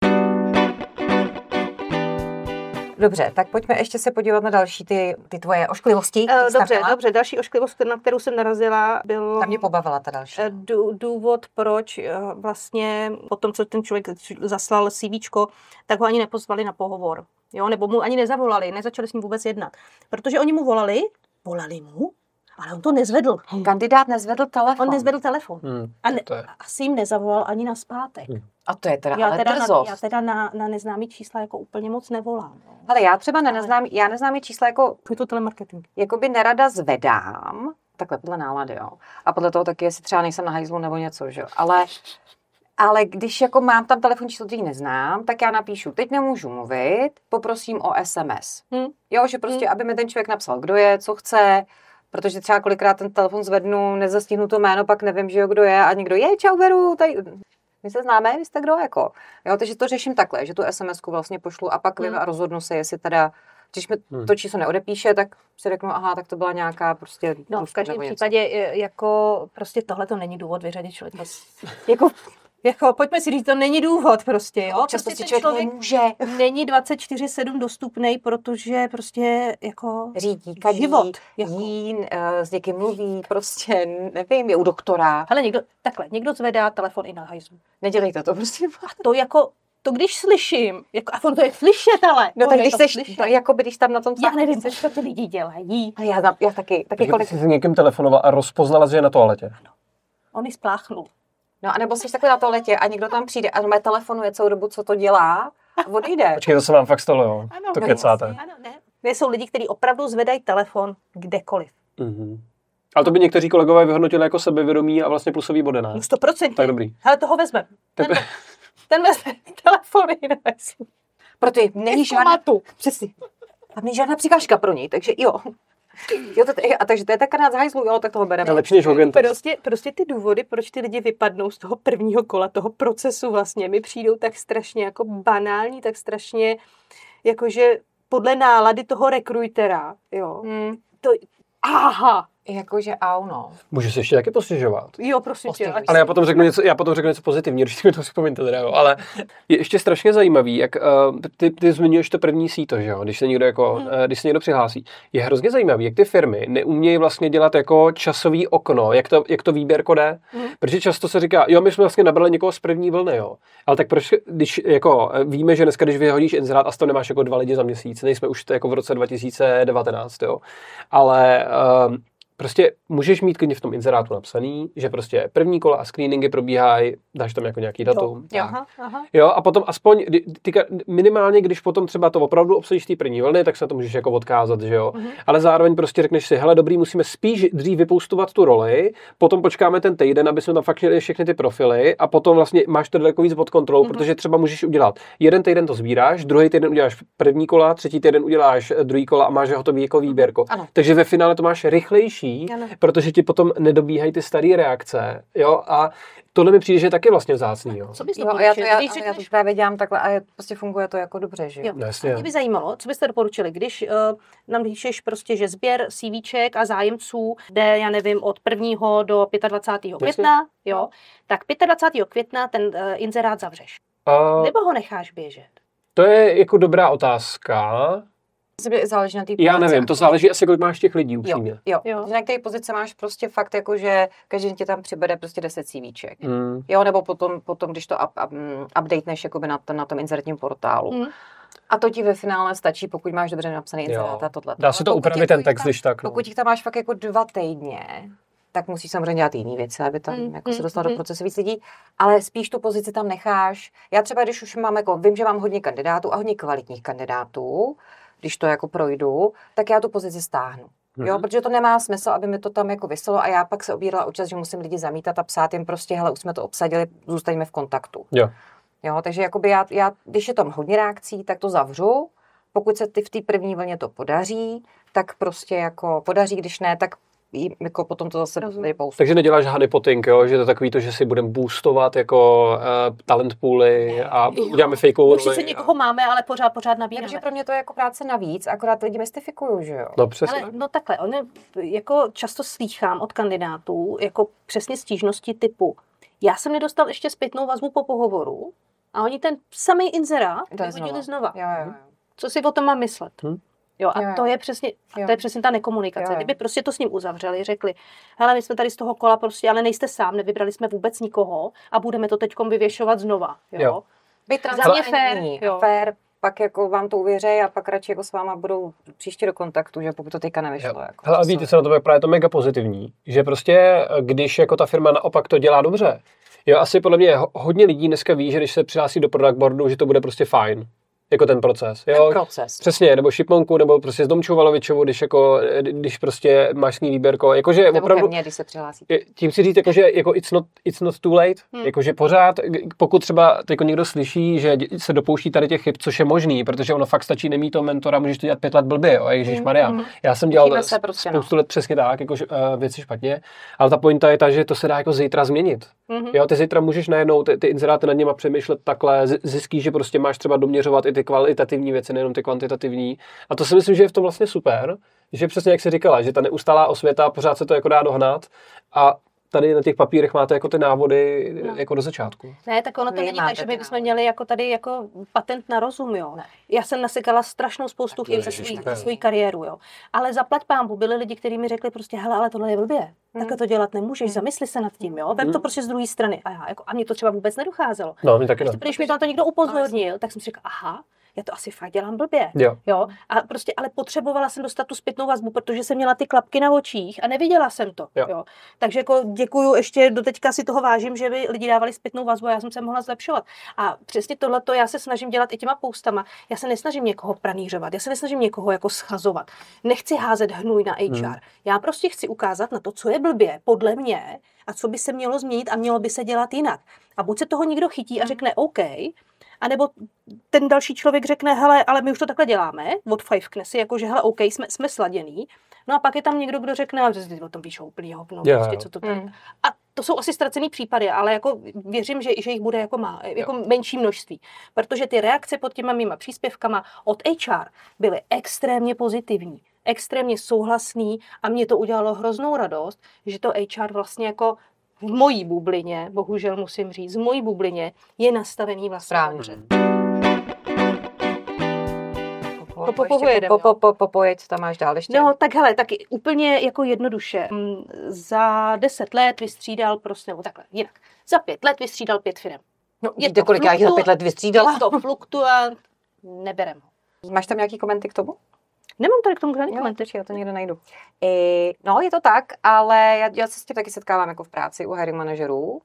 Dobře, tak pojďme ještě se podívat na další ty, ty tvoje ošklivosti. Uh, dobře, dobře, další ošklivost, na kterou jsem narazila, byl... Ta mě pobavila ta další. Dů, důvod, proč vlastně po tom, co ten člověk zaslal CVčko, tak ho ani nepozvali na pohovor. Jo, nebo mu ani nezavolali, nezačali s ním vůbec jednat. Protože oni mu volali, volali mu, ale on to nezvedl. Kandidát nezvedl telefon. On nezvedl telefon. Hmm, a ne, asi jim nezavolal ani na zpátek. Hmm. A to je teda já ale teda drzost. Na, já teda na, na neznámý čísla jako úplně moc nevolám. No. Ale já třeba na neznámý, já neznámý čísla jako... Je to telemarketing. Jakoby nerada zvedám, takhle podle nálady, jo. A podle toho taky, jestli třeba nejsem na hajzlu nebo něco, že jo. Ale, ale když jako mám tam telefonní číslo, který neznám, tak já napíšu, teď nemůžu mluvit, poprosím o S M S. Hmm. Jo, že prostě, hmm. aby mi ten člověk napsal, kdo je, co chce, protože třeba kolikrát ten telefon zvednu, nezastihnu to jméno, pak nevím, že jo, kdo je a někdo je, čau, Veru, tady... My se známe, vy jste kdo, jako. Jo, takže to řeším takhle, že tu SMSku vlastně pošlu a pak hmm. vím a rozhodnu se, jestli teda, když mi to číslo neodepíše, tak si řeknu, aha, tak to byla nějaká prostě... No, v každém případě, jako prostě tohle to není důvod vyřadit člověka. jako, jako, pojďme si říct, to není důvod prostě, jo. Občas prostě ten člověk nemůže. Není dvacet čtyři sedm dostupnej, protože prostě jako... Řídí, kadí, život, jako. jí, uh, s někým mluví, prostě, nevím, je u doktora. Ale někdo, takhle, někdo zvedá telefon i na hajzlu. Nedělejte to, prostě. A to jako... To když slyším, jako, a on to je slyšet, ale... No tak když seš, no, jako by když tam na tom... Já nevím, co to ty lidi dělají. A já, já taky, taky kolik... Jsi s někým telefonoval a rozpoznala, že je na toaletě. Ano. On ji spláchnul. No a nebo jsi takhle na toaletě a někdo tam přijde a mé telefonuje celou dobu, co to dělá a odejde. Počkej, to se vám fakt stalo, jo? Ano, to kecáte. Ano, ne. Ne, jsou lidi, kteří opravdu zvedají telefon kdekoliv. Mm-hmm. Ale to by někteří kolegové vyhodnotili jako sebevědomí a vlastně plusový body, ne? No sto procent. Tak dobrý. Ale toho vezmeme. Ten, ten vezme telefony na veslu. Protože není žádná... Přesně. A není žádná překážka pro něj, takže jo. Jo, to, a takže to je tak kanát z hajzlu, jo, tak toho bereme. Lepší než agent. Prostě, prostě ty důvody, proč ty lidi vypadnou z toho prvního kola, toho procesu vlastně, mi přijdou tak strašně jako banální, tak strašně, jakože podle nálady toho rekrutera, jo. Hmm. To, aha, Jakože ano. Můžu se ještě taky postěžovat. Jo, prosím tě. Postěžuj. Ale já potom řeknu něco, já potom řeknu něco pozitivního, když mi to vzpomínáte teda, jo. Ale je ještě strašně zajímavý, jak uh, ty, ty zmiňuješ to první síto, že jo, když se někdo jako, hmm. uh, když se někdo přihlásí. Je hrozně zajímavý, jak ty firmy neumějí vlastně dělat jako časový okno, jak to, jak to výběrko jde, hmm. protože často se říká, jo, my jsme vlastně nabrali někoho z první vlny, jo. Ale tak proč, když jako víme, že dneska, když vyhodíš inzerát, a z toho nemáš jako dva lidi za měsíc, nejsme už jako v roce dva tisíce devatenáct, jo. Ale uh, prostě můžeš mít klidně v tom inzerátu napsaný, že prostě první kola a screeningy probíhají, dáš tam jako nějaký datum. Jo, aha, aha. Jo, a potom aspoň, tyka, minimálně, když potom třeba to opravdu obsadíš té první vlny, tak se na to můžeš jako odkázat, že jo. Mm-hmm. Ale zároveň prostě řekneš si, hele, dobrý, musíme spíš dřív vypoustovat tu roli, potom počkáme ten týden, aby jsme tam fakt měli všechny ty profily a potom vlastně máš to daleko víc pod kontrolou, mm-hmm. protože třeba můžeš udělat jeden týden to sbíráš, druhý týden uděláš první kola, třetí týden uděláš druhý kola a máš hotový jako výběrko. Ano. Takže ve finále to máš rychlejší, ano. protože ti potom nedobíhají ty staré reakce, jo, a tohle mi přijde, že je taky vlastně vzácný, jo. Co bys Jo, já to, já, když já to právě dělám takhle a je, prostě funguje to jako dobře, že jo. jo. No, mě by zajímalo, co byste doporučili, když uh, nám píšeš prostě, že sběr CVček a zájemců jde, já nevím, od prvního do dvacátého pátého května, jo, tak dvacátého pátého května ten uh, inzerát zavřeš. Uh, Nebo ho necháš běžet? To je jako dobrá otázka. Záleží na té Já nevím, to záleží asi, kolik máš těch lidí upřímně. Jo, jo. jo. Na které pozice máš prostě fakt jako, že každý tě tam přibede prostě deset CVček. Mm. Jo, nebo potom, potom když to up, up, updateneš jakoby na, na tom inzertním portálu. Mm. A to ti ve finále stačí, pokud máš dobře napsaný inzerát a tohle. Dá se to upravit ten text, když tak. No. Pokud jich tam máš fakt jako dva týdně, tak musíš samozřejmě dělat jiný věci, aby tam mm, jako se dostalo mm, do procesu víc lidí, ale spíš tu pozici tam necháš. Já třeba, když už mám jako, vím, že mám hodně kandidátů a hodně kvalitních kandidátů, když to jako projdu, tak já tu pozici stáhnu. Mm-hmm. Jo, protože to nemá smysl, aby mi to tam jako vyselo a já pak se obírala o čas, že musím lidi zamítat a psát jim prostě, hele, už jsme to obsadili, zůstaňme v kontaktu. Jo. Jo, takže jakoby já, já, když je tam hodně reakcí, tak to zavřu. Pokud se ty v té první vlně to podaří, tak prostě jako podaří, když ne, tak jako potom to zase poustu. Takže neděláš honeypotting, jo? Že to je takový to, že si budeme boostovat jako uh, talent pooly a uděláme fakeovou roli. Už se někoho máme, ale pořád, pořád nabíráme. Takže pro mě to je jako práce navíc, akorát lidi mystifikují, že jo? No přesně. Ale no takhle, on je, jako často slýchám od kandidátů jako přesně stížnosti typu, já jsem nedostal ještě zpětnou vazbu po pohovoru a oni ten samý inzerát vyhodili znova. Jo, jo, jo. Co si o tom mám myslet? Hm? Jo, a jo, jo. to je přesně, to je přesně ta nekomunikace. Jo, jo. Kdyby prostě to s ním uzavřeli, řekli, hele, my jsme tady z toho kola prostě, ale nejste sám, nevybrali jsme vůbec nikoho a budeme to teďkom vyvěšovat znova. Jo. Jo. Být transparentní, fair, pak jako vám to uvěřejí a pak radši jako s váma budou příště do kontaktu, že pokud to teďka nevyšlo. Jako, hele, a víte, co na tom je právě to mega pozitivní, že prostě, když jako ta firma naopak to dělá dobře, jo, asi podle mě hodně lidí dneska ví, že když se přihlásí do product boardu, že to bude prostě fajn. Jako ten proces, jo? Ten proces. Přesně, nebo Šipmonku, nebo prostě s Domčou Valovičovou, když jako, když prostě máš s ní výběrko, jakože nebo opravdu... Mě, když se přihlásí. Tím si říct, jakože jako it's not, it's not too late, hmm. jakože pořád, pokud třeba jako někdo slyší, že se dopouští tady těch chyb, což je možný, protože ono fakt stačí nemít toho mentora, můžeš to dělat pět let blbě, jo, ježišmarja. Hmm. Já jsem dělal prostě, spoustu no. let přesně tak, jako uh, věci špatně, ale ta pointa je ta, že to se dá jako zítra změnit. Hmm. Jo, ty zítra můžeš najednou ty, ty inzeráty nad něma přemýšlet takhle, zjistíš, že prostě máš třeba doměřovat i ty kvalitativní věci, nejenom ty kvantitativní. A to si myslím, že je v tom vlastně super, že přesně jak jsi říkala, že ta neustálá osvěta, pořád se to jako dá dohnat a tady na těch papírech máte jako ty návody no. jako do začátku. Ne, tak ono to není tak, že my bychom měli jako tady jako patent na rozum, jo. Ne. Já jsem nasekala strašnou spoustu chyb za svou svou kariéru, jo. Ale zaplať pánbu, byli lidi, kteří mi řekli prostě, hele, ale tohle je blbě. Hmm. Takhle to dělat nemůžeš, hmm. zamysli se nad tím, jo. Vem hmm. to prostě z druhé strany. A já jako a mě to třeba vůbec nedocházelo. No, mě taky ne. Když mi to na to někdo upozornil, tak jsem si řekla, aha, já to asi fakt dělám blbě. Jo. jo. A prostě, ale potřebovala jsem dostat tu zpětnou vazbu, protože jsem měla ty klapky na očích a neviděla jsem to. Jo. Jo. Takže jako děkuju, ještě do teďka si toho vážím, že by lidi dávali zpětnou vazbu a já jsem se mohla zlepšovat. A přesně tohleto já se snažím dělat i těma poustama. Já se nesnažím někoho pranířovat, já se nesnažím někoho jako schazovat. Nechci házet hnůj na H R. Hmm. Já prostě chci ukázat na to, co je blbě, podle mě, a co by se mělo změnit a mělo by se dělat jinak. A buď se toho někdo chytí a řekne OK, a nebo ten další člověk řekne, hele, ale my už to takhle děláme, od fivekne si, jakože, hele, OK, jsme, jsme sladěný. No a pak je tam někdo, kdo řekne, ale ty o tom píšou úplný hovno, yeah. prostě, co to tady. Mm. A to jsou asi ztracený případy, ale jako věřím, že, že jich bude jako, má, jako yeah. menší množství. Protože ty reakce pod těma mýma příspěvkama od H R byly extrémně pozitivní. extrémně souhlasný a mě to udělalo hroznou radost, že to H R vlastně jako v mojí bublině, bohužel musím říct, v mojí bublině je nastavený vlastně dobře. Po, po, po, po, po, po, po, pojeď, co tam máš dál ještě? No, tak hele, tak úplně jako jednoduše. Za deset let vystřídal prostě, nebo takhle, jinak. Za pět let vystřídal pět firem. No, víte, kolik já jich za pět let vystřídala? Je to fluktuant, neberem ho. Máš tam nějaký komenty k tomu? Nemám tady k tomu žádný komenty. Já to někde najdu. I, no, je to tak, ale já, já se s tím taky setkávám jako v práci u hiring manažerů,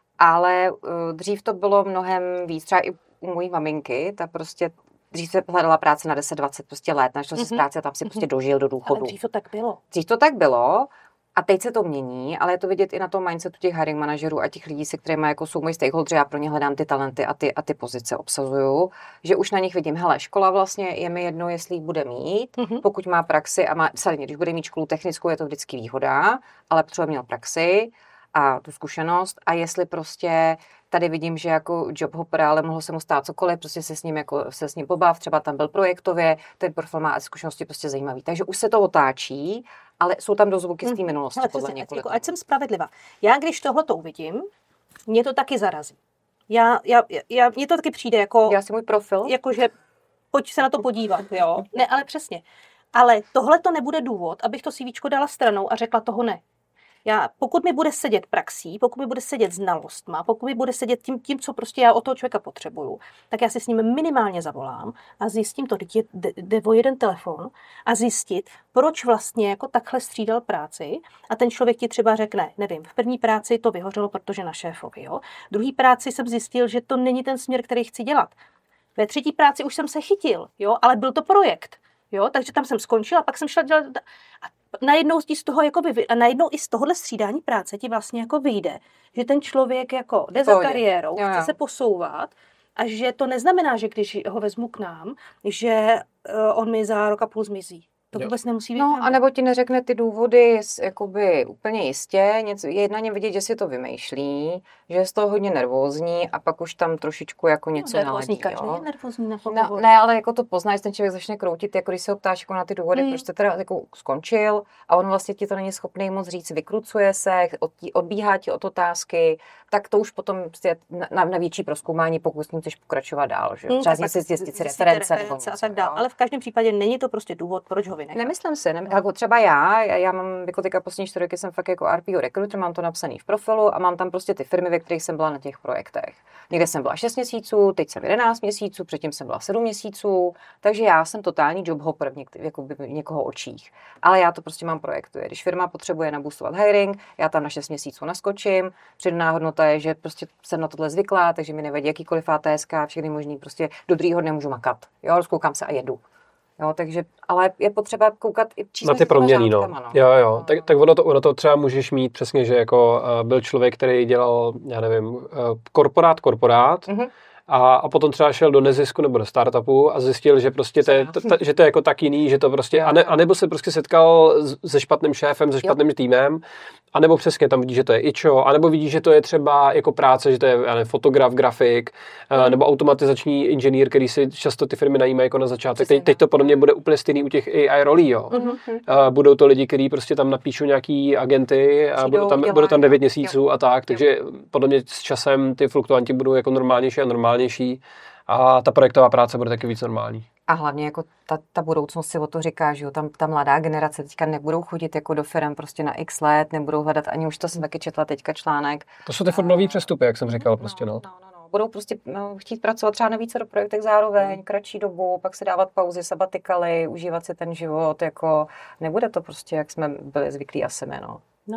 ale uh, dřív to bylo mnohem víc, třeba i u mojí maminky, ta prostě dřív se hledala práce na deset dvacet prostě let, našla se mm-hmm. z práce a tam si prostě dožil do důchodu. Ale dřív to tak bylo. Dřív to tak bylo a teď se to mění, ale je to vidět i na tom mindsetu těch hiring manažerů a těch lidí, se kterými jako jsou moji stakeholdři, já pro ně hledám ty talenty a ty, a ty pozice obsazuju, že už na nich vidím, hele, škola vlastně je mi jedno, jestli ji bude mít, mm-hmm. pokud má praxi a má, samozřejmě, když bude mít školu technickou, je to vždycky výhoda, ale potřebuje měl praxi a tu zkušenost a jestli prostě tady vidím, že jako job hopper, ale mohlo se mu stát cokoliv, prostě se s ním jako se s ním pobav, třeba tam byl projektově, ten profil má zkušenosti prostě zajímavý. Takže už se to otáčí, ale jsou tam dozvuky z té minulosti hmm. podle mě. Jako, ať jsem spravedlivá. Já když tohle to uvidím, mě to taky zarazí. Já, já, já, mně to taky přijde jako... Já si můj profil? Jakože pojď se na to podívat, jo. Ne, ale přesně. Ale tohle to nebude důvod, abych to CVčko dala stranou a řekla toho ne. Já, pokud mi bude sedět praxí, pokud mi bude sedět znalostma, pokud mi bude sedět tím, tím, co prostě já od toho člověka potřebuju, tak já si s ním minimálně zavolám a zjistím to, teď jde o jeden telefon a zjistit, proč vlastně jako takhle střídal práci a ten člověk ti třeba řekne, nevím, v první práci to vyhořelo, protože na šéfovi, jo. V druhé práci jsem zjistil, že to není ten směr, který chci dělat. Ve třetí práci už jsem se chytil, jo, ale byl to projekt, jo, takže tam jsem skončila, pak jsem šla dělat a najednou z toho jako vy, a najednou i z tohohle střídání práce ti vlastně jako vyjde, že ten člověk jako jde za kariérou, jo, jo. chce se posouvat a že to neznamená, že když ho vezmu k nám, že uh, on mi za rok a půl zmizí. To jo. vůbec nemusí být. No, anebo ti neřekne ty důvody jakoby úplně jistě, něco, je na něm vidět, že si to vymýšlí, že je z toho hodně nervózní a pak už tam trošičku jako něco no, naladí. Každý je nervózní na no, ne, ale jako to poznáš, ten člověk začne kroutit, jako když se ho ptáš jako na ty důvody, hmm. proč jste teda jako skončil a on vlastně ti to není schopný moc říct, vykrucuje se, od, odbíhá ti od otázky, tak to už potom je na, na větší prozkoumání, pokud s ním chceš pokračovat dál, že? Hmm, třeba si zjistit si reference nebo něco, a tak dál. Ale v každém případě není to prostě důvod, proč ho vynechat. Nemyslím si, ne, jako třeba já, já, já mám jako teďka poslední čtyři roky jsem fakt jako R P O recruiter, mám to napsaný v profilu a mám tam prostě ty firmy, ve kterých jsem byla na těch projektech. Někde jsem byla šest měsíců, teď jsem jedenáct měsíců, předtím jsem byla sedm měsíců, takže já jsem totální job hopper v, něk- jako v někoho očích. Ale já to prostě mám projektuje. Když firma potřebuje naboostovat hiring, já tam na šest měsíců naskočím, přidaná hodnota je, že prostě jsem na tohle zvyklá, takže mi nevadí jakýkoliv A T S K, všechny možný, prostě do druhého dne můžu makat. Jo, rozkoukám se a jedu. Jo, takže, ale je potřeba koukat i číslo na ty proměny, no. no. Jo, jo, no. tak, tak ono, to, ono to třeba můžeš mít přesně, že jako uh, byl člověk, který dělal, já nevím, uh, korporát, korporát, mm-hmm. A, a potom třeba šel do nezisku nebo do startupu a zjistil, že prostě to je, to, to, že to je jako tak jiný, že to prostě, a, ne, a nebo se prostě setkal se špatným šéfem, se špatným jo. týmem, a nebo přesně tam vidí, že to je ičo, a nebo vidí, že to je třeba jako práce, že to je nevím, fotograf, grafik, mm. nebo automatizační inženýr, který si často ty firmy najímají jako na začátek. Teď, teď to podle mě bude úplně stejný u těch A I rolí, jo. Mm-hmm. Budou to lidi, kteří prostě tam napíšou nějaký agenty a budou tam, budou tam devět měsíců jo. a tak, takže jo. podle mě s časem ty fluktuanti budou jako normálnější a normálnější a ta projektová práce bude taky víc normální. A hlavně jako ta, ta budoucnost si o to říká, že jo, tam ta mladá generace teďka nebudou chodit jako do firem prostě na x let, nebudou hledat, ani už to jsem taky četla teďka článek. To jsou ty furt nový přestupy, jak jsem říkal, prostě no. no, no, no. Budou prostě no, chtít pracovat třeba na více do projektech zároveň, kratší dobu, pak si dávat pauzy, sabatikaly, užívat si ten život, jako nebude to prostě, jak jsme byli zvyklí asi my, no. no.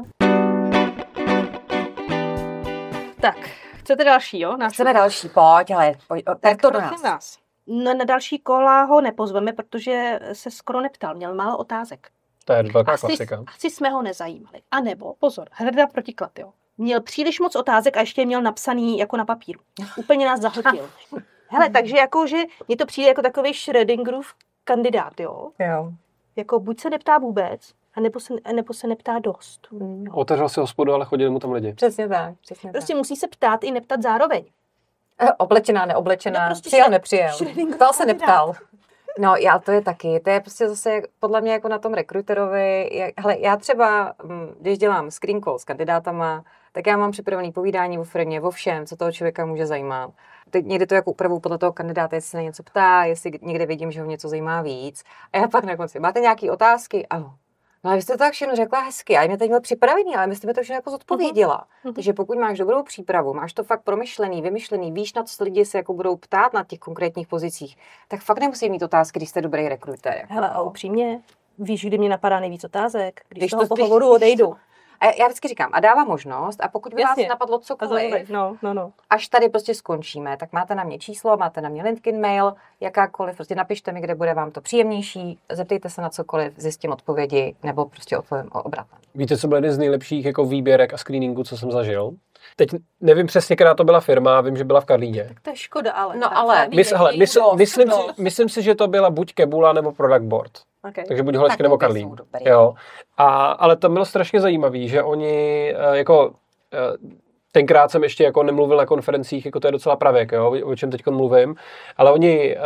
Tak, chcete další, jo? Náš Chceme další, pojď, ale pojď, tak to do nás. nás. No, na další kola ho nepozveme, protože se skoro neptal, měl málo otázek. To je velká asi, klasika. Asi jsme ho nezajímali. A nebo, pozor, hrda protiklad, jo. Měl příliš moc otázek a ještě měl napsaný jako na papíru. Úplně nás zahltil. Hele, takže jako, že mně to přijde jako takový Schrödingerův kandidát, jo. Jo. Jako buď se neptá vůbec, a nebo se, nebo se neptá dost. Mm. Otevřel si hospodu, ale chodili mu tam lidi. Přesně tak. Přesně prostě tak. musí se ptát i neptat zároveň. E, oblečená, neoblečená, no prostě přijel, nepřijel. Ptal se, neptal. No, já to je taky. To je prostě zase podle mě jako na tom rekruterovi. Hele, já třeba, když dělám screen call s kandidátama, tak já mám připravený povídání o firmě, o všem, co toho člověka může zajímat. Teď někdy to jako upravu podle toho kandidáta, jestli se na něco ptá, jestli někde vidím, že ho něco zajímá víc. A já pak na konci, máte nějaké otázky? Ano. No a vy jste to tak všechno řekla hezky, a já mě teď měl připravený, ale my jste mi to všechno jako zodpověděla. Uh-huh. Takže pokud máš dobrou přípravu, máš to fakt promyšlený, vymyšlený, víš, na co lidi se jako budou ptát na těch konkrétních pozicích, tak fakt nemusí mít otázky, když jste dobrý rekruter. Jako. Hele, a upřímně, víš, kdy mě napadá nejvíc otázek, když, když z toho pohovoru odejdu. A já vždycky říkám, a dává možnost, a pokud by vás napadlo cokoliv, no, no, no. až tady prostě skončíme, tak máte na mě číslo, máte na mě LinkedIn mail, jakákoliv, prostě napište mi, kde bude vám to příjemnější, zeptejte se na cokoliv, zjistím odpovědi, nebo prostě odpovím o obratné. Víte, co byl jeden z nejlepších jako výběrek a screeningů, co jsem zažil? Teď nevím přesně, která to byla firma, vím, že byla v Karlíně. Tak to je škoda, ale... No ale... Mys, hele, mysl, myslím, si, myslím si, že to byla buď Kebula nebo Product Board. Okay. Takže buď Holečky nebo Karlín. Jo. A, ale to bylo strašně zajímavé, že oni jako... Tenkrát jsem ještě jako nemluvil na konferencích, jako to je docela pravěk, jo, o čem teď mluvím, ale oni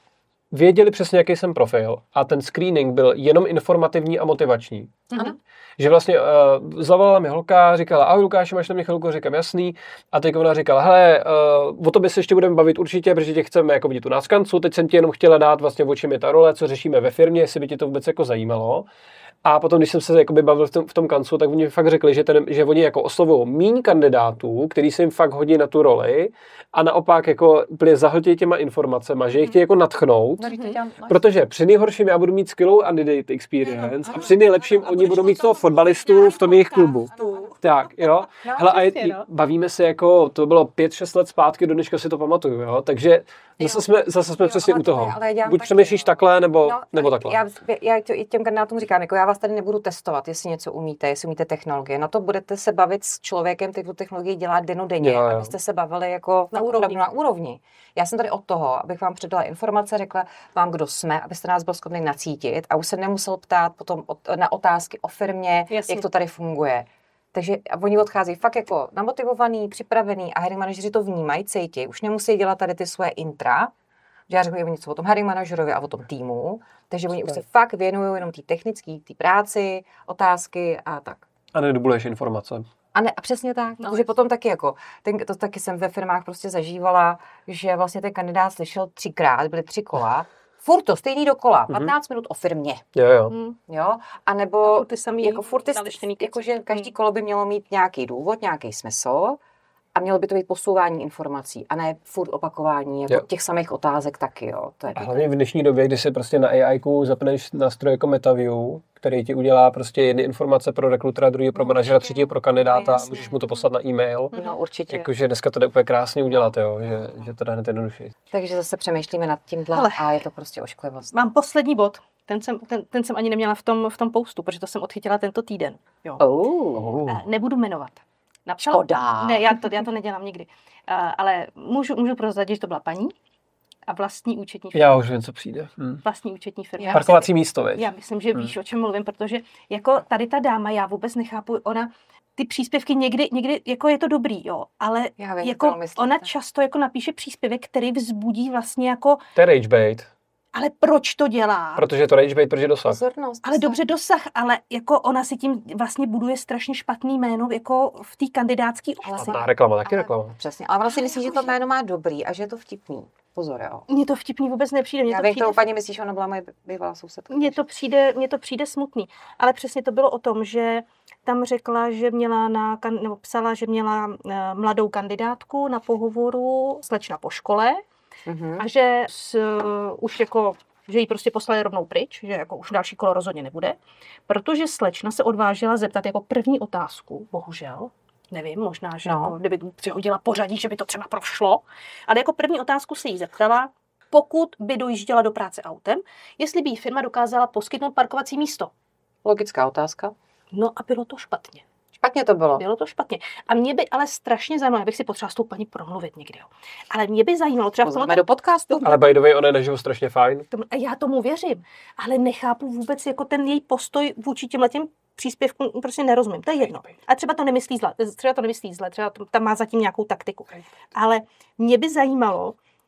věděli přesně, jaký jsem profil a ten screening byl jenom informativní a motivační. Mm-hmm. Že vlastně uh, zavolala mi holka, říkala, ahoj Lukáši, máš na mě chvilku, říkám jasný, a teď ona říkala, hele, uh, o tobě se ještě budeme bavit určitě, protože tě chceme jako vidět u nás v kancu, teď jsem ti jenom chtěla dát vlastně o čem je ta role, co řešíme ve firmě, jestli by tě to vůbec jako zajímalo. A potom, když jsem se jakoby bavil v tom, v tom kancu, tak oni fakt řekli, že, ten, že oni jako oslovují míň kandidátů, který se jim fakt hodí na tu roli a naopak jako úplně zahltí těma informacema, že je chtějí jako nadchnout, no, protože při nejhorším já budu mít skvělou candidate experience a při nejlepším oni budou mít toho fotbalistu v tom jejich klubu. Tak, jo. Hele, a je, bavíme se jako, to bylo pět šest let zpátky, do dneška si to pamatuju, jo. Takže zase jsme, zase jsme jo, přesně u toho. Buď přemýšlíš takhle, nebo, no, nebo takhle. Já, já těm kandidátům říkám, jako já vás tady nebudu testovat, jestli něco umíte, jestli umíte technologie. Na to budete se bavit s člověkem, který tu technologii dělá dennodenně, jo, jo. abyste se bavili jako na úrovni. na úrovni. Já jsem tady od toho, abych vám předala informace, řekla vám, kdo jsme, abyste nás byl schopni nacítit a už se nemusel ptát potom na otázky o firmě, Jasně. jak to tady funguje. Takže oni odcházejí fakt jako namotivovaný, připravený a hiring manažeři to vnímají, cítí. Už nemusí dělat tady ty svoje intra, že já řeknu něco o tom hiring manažerovi a o tom týmu, takže oni už se fakt věnují jenom té technické, té práci, otázky a tak. A nedubluješ informace. A, ne, a přesně tak, no, protože potom taky jako, ten, to taky jsem ve firmách prostě zažívala, že vlastně ten kandidát slyšel třikrát, byly tři kola, furt to stejný dokola, patnáct mm-hmm. minut o firmě. Jo, jo. Mm. Jo, a nebo ty samý jako furt ty, jako, že každý kolo by mělo mít nějaký důvod, nějaký smysl a mělo by to být posouvání informací a ne furt opakování jako těch samých otázek taky, jo. To je a hlavně v dnešní době, kdy si prostě na á í ku zapneš nástroj jako MetaView, který ti udělá prostě jedny informace pro rekrutera, druhý pro manažera, třetí pro kandidáta a můžeš mu to poslat na e-mail. No určitě. Jakože dneska to jde úplně krásně udělat, jo, že, že to dá hned jednodušší. Takže zase přemýšlíme nad tímhle a je to prostě ošklivost. Mám poslední bod. Ten jsem, ten, ten jsem ani neměla v tom, v tom postu, protože to jsem odchytila tento týden. Jo. Oh. Nebudu jmenovat. Napsala, Škoda. Ne, já to, já to nedělám nikdy. Uh, ale můžu, můžu prozradit, že to byla paní a vlastní účetní firma. Já už vím, co přijde. Hm. Vlastní účetní firma. Parkovací místo, veď? Já myslím, že víš, hm. o čem mluvím, protože jako tady ta dáma, já vůbec nechápu, ona ty příspěvky někdy, někdy jako je to dobrý, jo, ale já vím, jako ona často jako napíše příspěvek, který vzbudí vlastně jako... To je rage bait. Ale proč to dělá? Protože je to rage bait, protože dosah. Pozornost, ale dobře dosah, ale jako ona si tím vlastně buduje strašně špatný jméno jako v té kandidátské obci. Špatná reklama, taky ale, reklama. Přesně, ale ona si myslí, že to jméno má dobrý a že je to vtipný. Pozor, jo. Mně to vtipný vůbec nepřijde. Mně Já to vím, přijde... to paní myslíš, že ona byla moje bývalá sousedka. Mně to přijde, mně to přijde smutný. Ale přesně to bylo o tom, že tam řekla, že měla na, nebo psala, že měla uh, mladou kandidátku na pohovoru slečna po škole mm-hmm. a že s, uh, už jako že jí prostě poslali rovnou pryč, že jako už další kolo rozhodně nebude, protože slečna se odvážila zeptat jako první otázku, bohužel, nevím, možná, že no. jako, kdyby přihodila pořadí, že by to třeba prošlo, ale jako první otázku se jí zeptala, pokud by dojížděla do práce autem, jestli by jí firma dokázala poskytnout parkovací místo. Logická otázka. No a bylo to špatně. Špatně to bylo. Bylo to špatně. A mě by ale strašně zajímalo, já bych si potřeba s tou paní promluvit někdy. Jo. Ale mě by zajímalo třeba... Poznáme do podcastu. Ale by the way, ona je naživo strašně fajn. Já tomu věřím, ale nechápu vůbec jako ten její postoj vůči těmhletěm příspěvkům, prostě nerozumím. To je jedno. A třeba to nemyslí zle, třeba to nemyslí zle, třeba to, tam má zatím nějakou taktiku. Ale mě by zajímalo,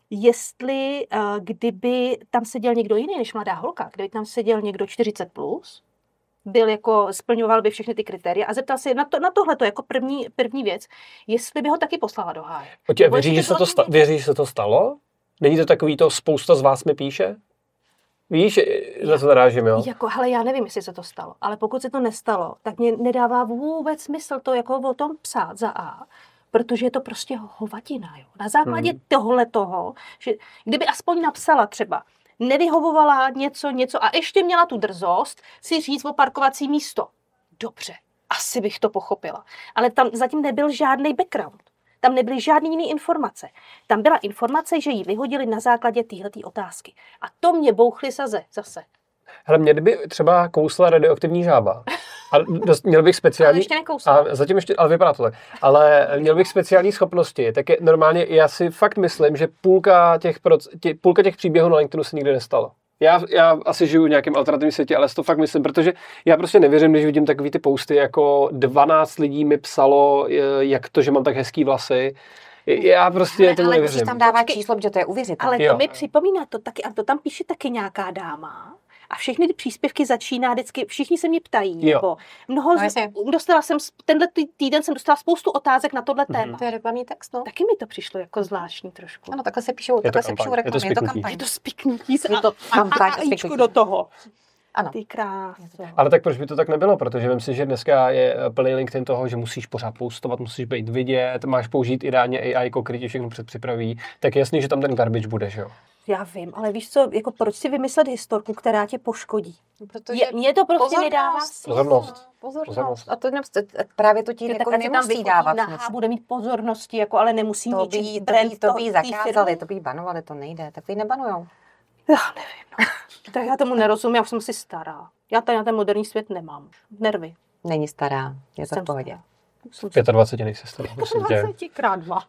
jestli uh, kdyby tam seděl někdo jiný než mladá holka, kdyby tam seděl někdo čtyřicet plus, byl jako, splňoval by všechny ty kritéria a zeptal se na, to, na tohle to jako první, první věc, jestli by ho taky poslala do háje. Oče, věří, že se to sta- věří, že se to stalo? Není to takový to, spousta z vás mi píše? Víš, na to narážím, jo? Jako, hele, já nevím, jestli se to stalo, ale pokud se to nestalo, tak mě nedává vůbec smysl to jako o tom psát za A, protože je to prostě hovadina, jo. Na základě hmm. tohle toho, že kdyby aspoň napsala třeba, nevyhovovala něco, něco a ještě měla tu drzost si říct o parkovací místo. Dobře, asi bych to pochopila. Ale tam zatím nebyl žádný background. Tam nebyly žádný jiný informace. Tam byla informace, že ji vyhodili na základě téhletý otázky. A to mě bouchly saze zase. Hele, mě kdyby třeba kousla radioaktivní žába. A dost, měl bych speciální... Ale ještě nekousla. A zatím ještě, ale vypadá to tak. Ale měl bych speciální schopnosti. Tak je normálně, já si fakt myslím, že půlka těch, proc, tě, půlka těch příběhů na LinkedInu se nikdy nestalo. Já, já asi žiju v nějakém alternativním světě, ale to fakt myslím, protože já prostě nevěřím, když vidím takový ty posty, jako dvanáct lidí mi psalo, jak to, že mám tak hezký vlasy. Já prostě ale, tomu ale nevěřím. Ale tam dává číslo, že to je uvěřitelné. Ale to jo. mi připomíná to taky, a to tam píše taky nějaká dáma. A všechny ty příspěvky začíná vždycky, všichni se mě ptají. Nebo mnoho, no, z, dostala jsem, tenhle týden jsem dostala spoustu otázek na tohle téma. To je reklamní text, no. Taky mi to přišlo jako zvláštní trošku. Ano, takhle se píšou, takhle se píšou reklamy, je to kampaň. Je to spiknutí. Je to kampaň. A Ačko do toho. Ano. Ty kráso. Ale tak proč by to tak nebylo? Protože myslím si, že dneska je plný LinkedIn toho, že musíš pořád postovat, musíš být vidět, máš použít ideálně A I, jako který ti všechno předpřipraví. Tak jasný, že tam ten garbage bude, že jo? Já vím, ale víš co, jako proč si vymyslet historku, která tě poškodí? Protože je, mě to prostě pozornost, nedává pozornost. Pozornost. Pozornost. A to právě to ti jako nemusí dávat. Nahá, bude mít pozornosti, jako, ale nemusí to ničit by, brand. To by jí zakázali, to by jí banovali, to nejde. Tak to jí nebanujou. Já nevím, no. Tak já tomu nerozumím, já už jsem si stará. Já tady na ten moderní svět nemám. Nervy. Není stará, je to jsem v pohodě. dvacet pět nejsi stará. dvacet krát dva.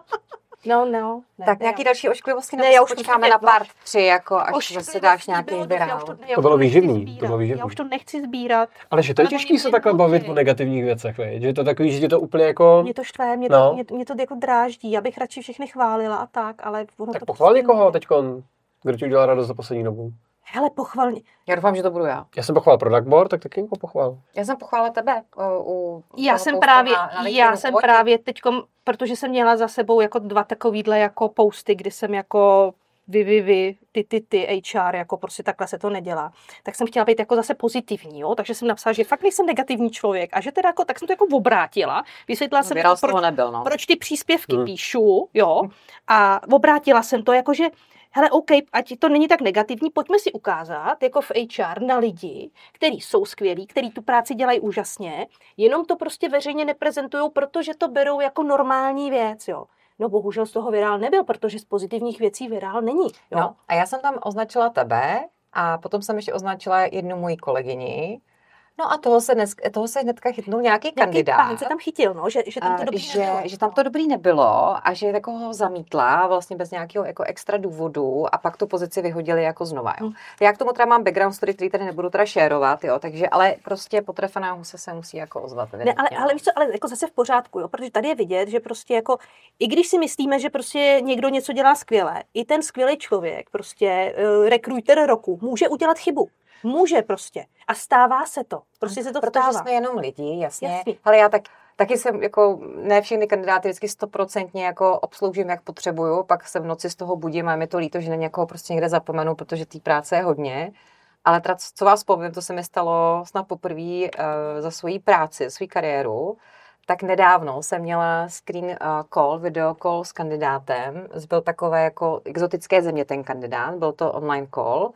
No, no. Ne, tak nějaký další ošklivosti, ne, já už počkáme na part tři, jako až zase dáš nějaký sbírál. To, to bylo výživný, to bylo výživný. Já už to nechci sbírat. Ale že to je těžký se takhle bavit o negativních věcech, víš? Že to takový, že to úplně jako... Mě to štve, mě to, no. mě, mě to jako dráždí, já bych radši všechny chválila a tak, ale... Ono tak to pochvál prostě někoho teďkon, kdo ti udělal radost za poslední dobu. Hele, pochval mě. Já doufám, že to budu já. Já jsem pochvál Product Board, tak taky někoho pochvál. Já jsem pochválila tebe. U, u já jsem právě, na, na já jsem právě teďkom, protože jsem měla za sebou jako dva takovýhle jako posty, kdy jsem jako vy, vy, vy, ty, ty, ty, H R, jako prostě takhle se to nedělá. Tak jsem chtěla být jako zase pozitivní, jo? Takže jsem napsala, že fakt nejsem negativní člověk a že teda jako, tak jsem to jako obrátila. Vysvětlila no, jsem, jako, proč, nebyl, no. proč ty příspěvky hmm. píšu, jo? A obrátila jsem to jako, že hele, OK, ať to není tak negativní, pojďme si ukázat, jako v H R, na lidi, kteří jsou skvělí, kteří tu práci dělají úžasně, jenom to prostě veřejně neprezentují, protože to berou jako normální věc, jo. No bohužel z toho virál nebyl, protože z pozitivních věcí virál není. Jo? No a já jsem tam označila tebe a potom jsem ještě označila jednu moji kolegyni. No a toho se, dnes, toho se hnedka chytnul nějaký, nějaký kandidát. Pán se tam chytil, no, že, že tam to dobrý že, nebylo. Že tam to dobrý nebylo a že jako ho zamítla vlastně bez nějakého jako extra důvodu a pak tu pozici vyhodili jako znova. Jo. Hmm. Já k tomu teda mám background story, který tady nebudu teda šérovat, jo, takže ale prostě potrefená husa se musí jako ozvat. Ne, ale, ale víš co, ale jako zase v pořádku, jo, protože tady je vidět, že prostě jako, i když si myslíme, že prostě někdo něco dělá skvěle, i ten skvělý člověk, prostě uh, rekruter roku, může udělat chybu. Může prostě. A stává se to. Prostě se to Protože stává. Protože jsme jenom lidi, jasně. Jasný. Ale já tak, taky jsem jako, ne všechny kandidáty vždycky stoprocentně jako obsloužím, jak potřebuju, pak se v noci z toho budím a je mi to líto, že na někoho prostě někde zapomenu, protože té práce je hodně. Ale teda, co vás povím, to se mi stalo snad poprvé uh, za svoji práci, svou kariéru. Tak nedávno jsem měla screen uh, call, video call s kandidátem. Byl takové jako exotické země ten kandidát, byl to online call.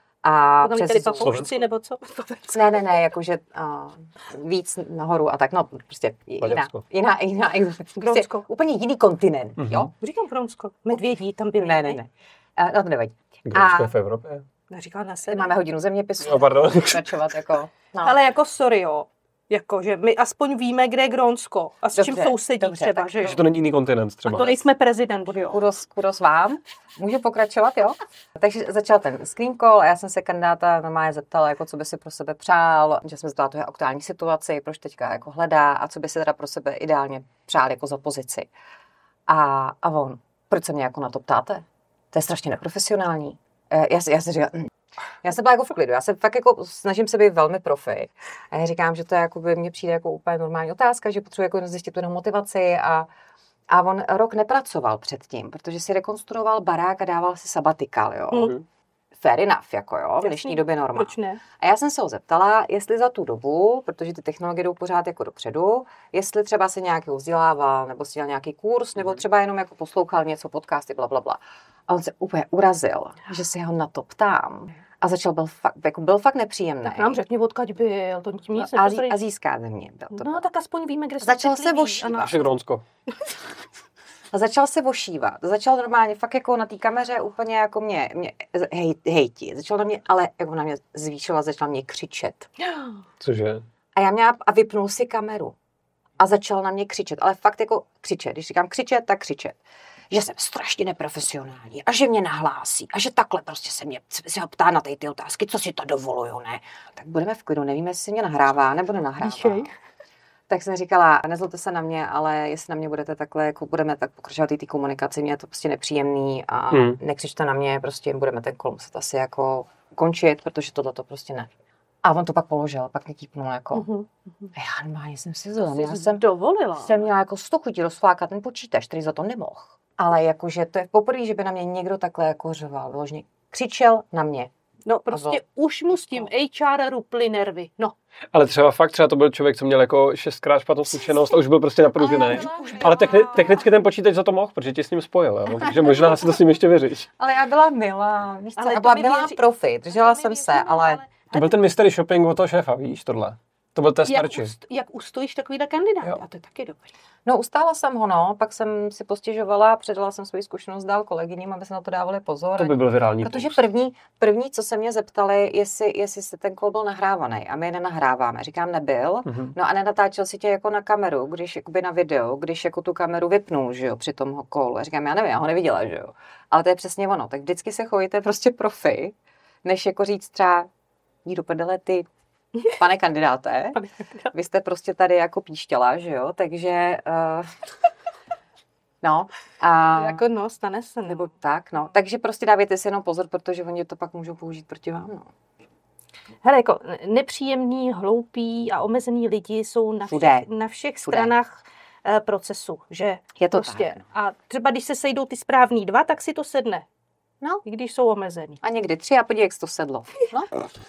A potom přes papoušci, nebo co? Ne, ne, ne, jakože uh, víc nahoru a tak, no prostě jiná, jiná, jiná, prostě úplně jiný kontinent, mm-hmm. jo? Říkám Grónsko, medvědí tam byli. Ne, ne, ne, uh, no to nevadí. Grónsko je v Evropě? Neříkala na sebe. Máme hodinu zeměpisu. No, pardon. Pokračovat jako, no. Ale jako sorry, jo. Jako, že my aspoň víme, kde je Grónsko a s dobře, čím sousedí dobře, třeba, že jo. Že to není jiný kontinent třeba. A to nejsme prezident, jo. Kudos, kudos vám. Můžu pokračovat, jo? Takže začal ten screen call a já jsem se kandidáta normálně zeptala, jako co by si pro sebe přál, že jsme zeptala tu aktuální situaci, proč teďka jako hledá a co by si teda pro sebe ideálně přál jako za pozici. A, a on, proč se mě jako na to ptáte? to je strašně neprofesionální. Já si, já si říkám, já jsem byla jako v klidu, já se fakt jako snažím se být velmi profi. A já říkám, že to je jako by mně přijde jako úplně normální otázka, že potřebuji jako zjistit tu motivaci a A on rok nepracoval předtím, protože si rekonstruoval barák a dával si sabatikal, jo. Mm. Fair enough, jako jo, v dnešní době normál. A já jsem se ho zeptala, jestli za tu dobu, protože ty technologie jdou pořád jako dopředu, jestli třeba se nějaký vzdělával, nebo si dělal nějaký kurz, nebo třeba jenom jako poslouchal něco, podcasty, blablabla. A on se úplně urazil, že se ho na to ptám. A začal byl fakt, jako byl fakt nepříjemný. Tak nám řekni, odkud byl, to tím nic no, a, a získá země byl to. No tak aspoň víme, kde začal se vošívat. Naše Grónsko. A začal se vošívat. Začal normálně fakt jako na té kameře úplně jako mě, mě hej, hejti. Začal na mě, ale jako na mě zvýšil a začal na mě křičet. Cože? A já měla, a vypnul si kameru. A začal na mě křičet, ale fakt jako křičet. Když říkám křičet, tak křičet. Že jsem strašně neprofesionální a že mě nahlásí a že takhle prostě se mě se ho ptá na ty, ty otázky, co si to dovoluju, ne? Tak budeme v klidu, nevíme, jestli mě nahrává nebo nenahrává. Díšej. Tak jsem říkala, nezlobte se na mě, ale jestli na mě budete takhle, jako budeme tak pokračovat i té komunikaci, mě je to prostě nepříjemný a hmm. nekřičte na mě, prostě budeme ten kol muset asi jako končit, protože tohle to prostě ne. A on to pak položil, pak mě típnul jako. Uh-huh. A já normálně jsem si zvolila. Já jsem dovolila. Jsem měla jako sto chutí rozflákat ten počítač, který za to nemohl. Ale jakože to je poprvé, že by na mě někdo takhle jako řval, vyloženě křičel na mě. No prostě byl... už mu s tím H R ruply nervy, no. Ale třeba fakt, třeba to byl člověk, co měl jako šestkrát špatnou zkušenost a už byl prostě napružený. Ale techni- technicky ten počítač za to mohl, protože tě s ním spojil, jo? Takže možná si to s ním ještě věříš. Ale já byla milá, víš co, já byla milá věří... profi, držela jsem se, ale... To byl ten mystery shopping od toho šéfa, víš, tohle. To byl test starčí. Jak, ust, jak ustojíš takovýhle kandidát? A to je taky dobrý. No ustála jsem ho, no, pak jsem si postěžovala, předala jsem svou zkušenost dál kolegyním, aby se na to dávali pozor. To by byl virální. Protože první, první, co se mě zeptali, jestli, jestli se ten kol byl nahrávaný a my je nenahráváme. Říkám, nebyl, mm-hmm. no a nenatáčel si tě jako na kameru, když jakoby na video, když jako tu kameru vypnul, že jo, při tom kolu. A říkám, já nevím, já ho neviděla, že jo. Ale to je přesně ono, tak vždycky se chovejte prostě profi, než jako říct třeba, jdi do prdele ty, pane kandidáte, vy jste prostě tady jako píštěla, že jo, takže uh, no. A, jako no, stane se. Nebo tak, no. Takže prostě dávejte si jenom pozor, protože oni to pak můžou použít proti vám, no. Hele, jako nepříjemný, hloupý a omezený lidi jsou na všech, na všech stranách uh, procesu, že? Je to prostě. tak. A třeba když se sejdou ty správný dva, tak si to sedne. No. I když jsou omezený. A někdy tři a podívej, jak to sedlo. No.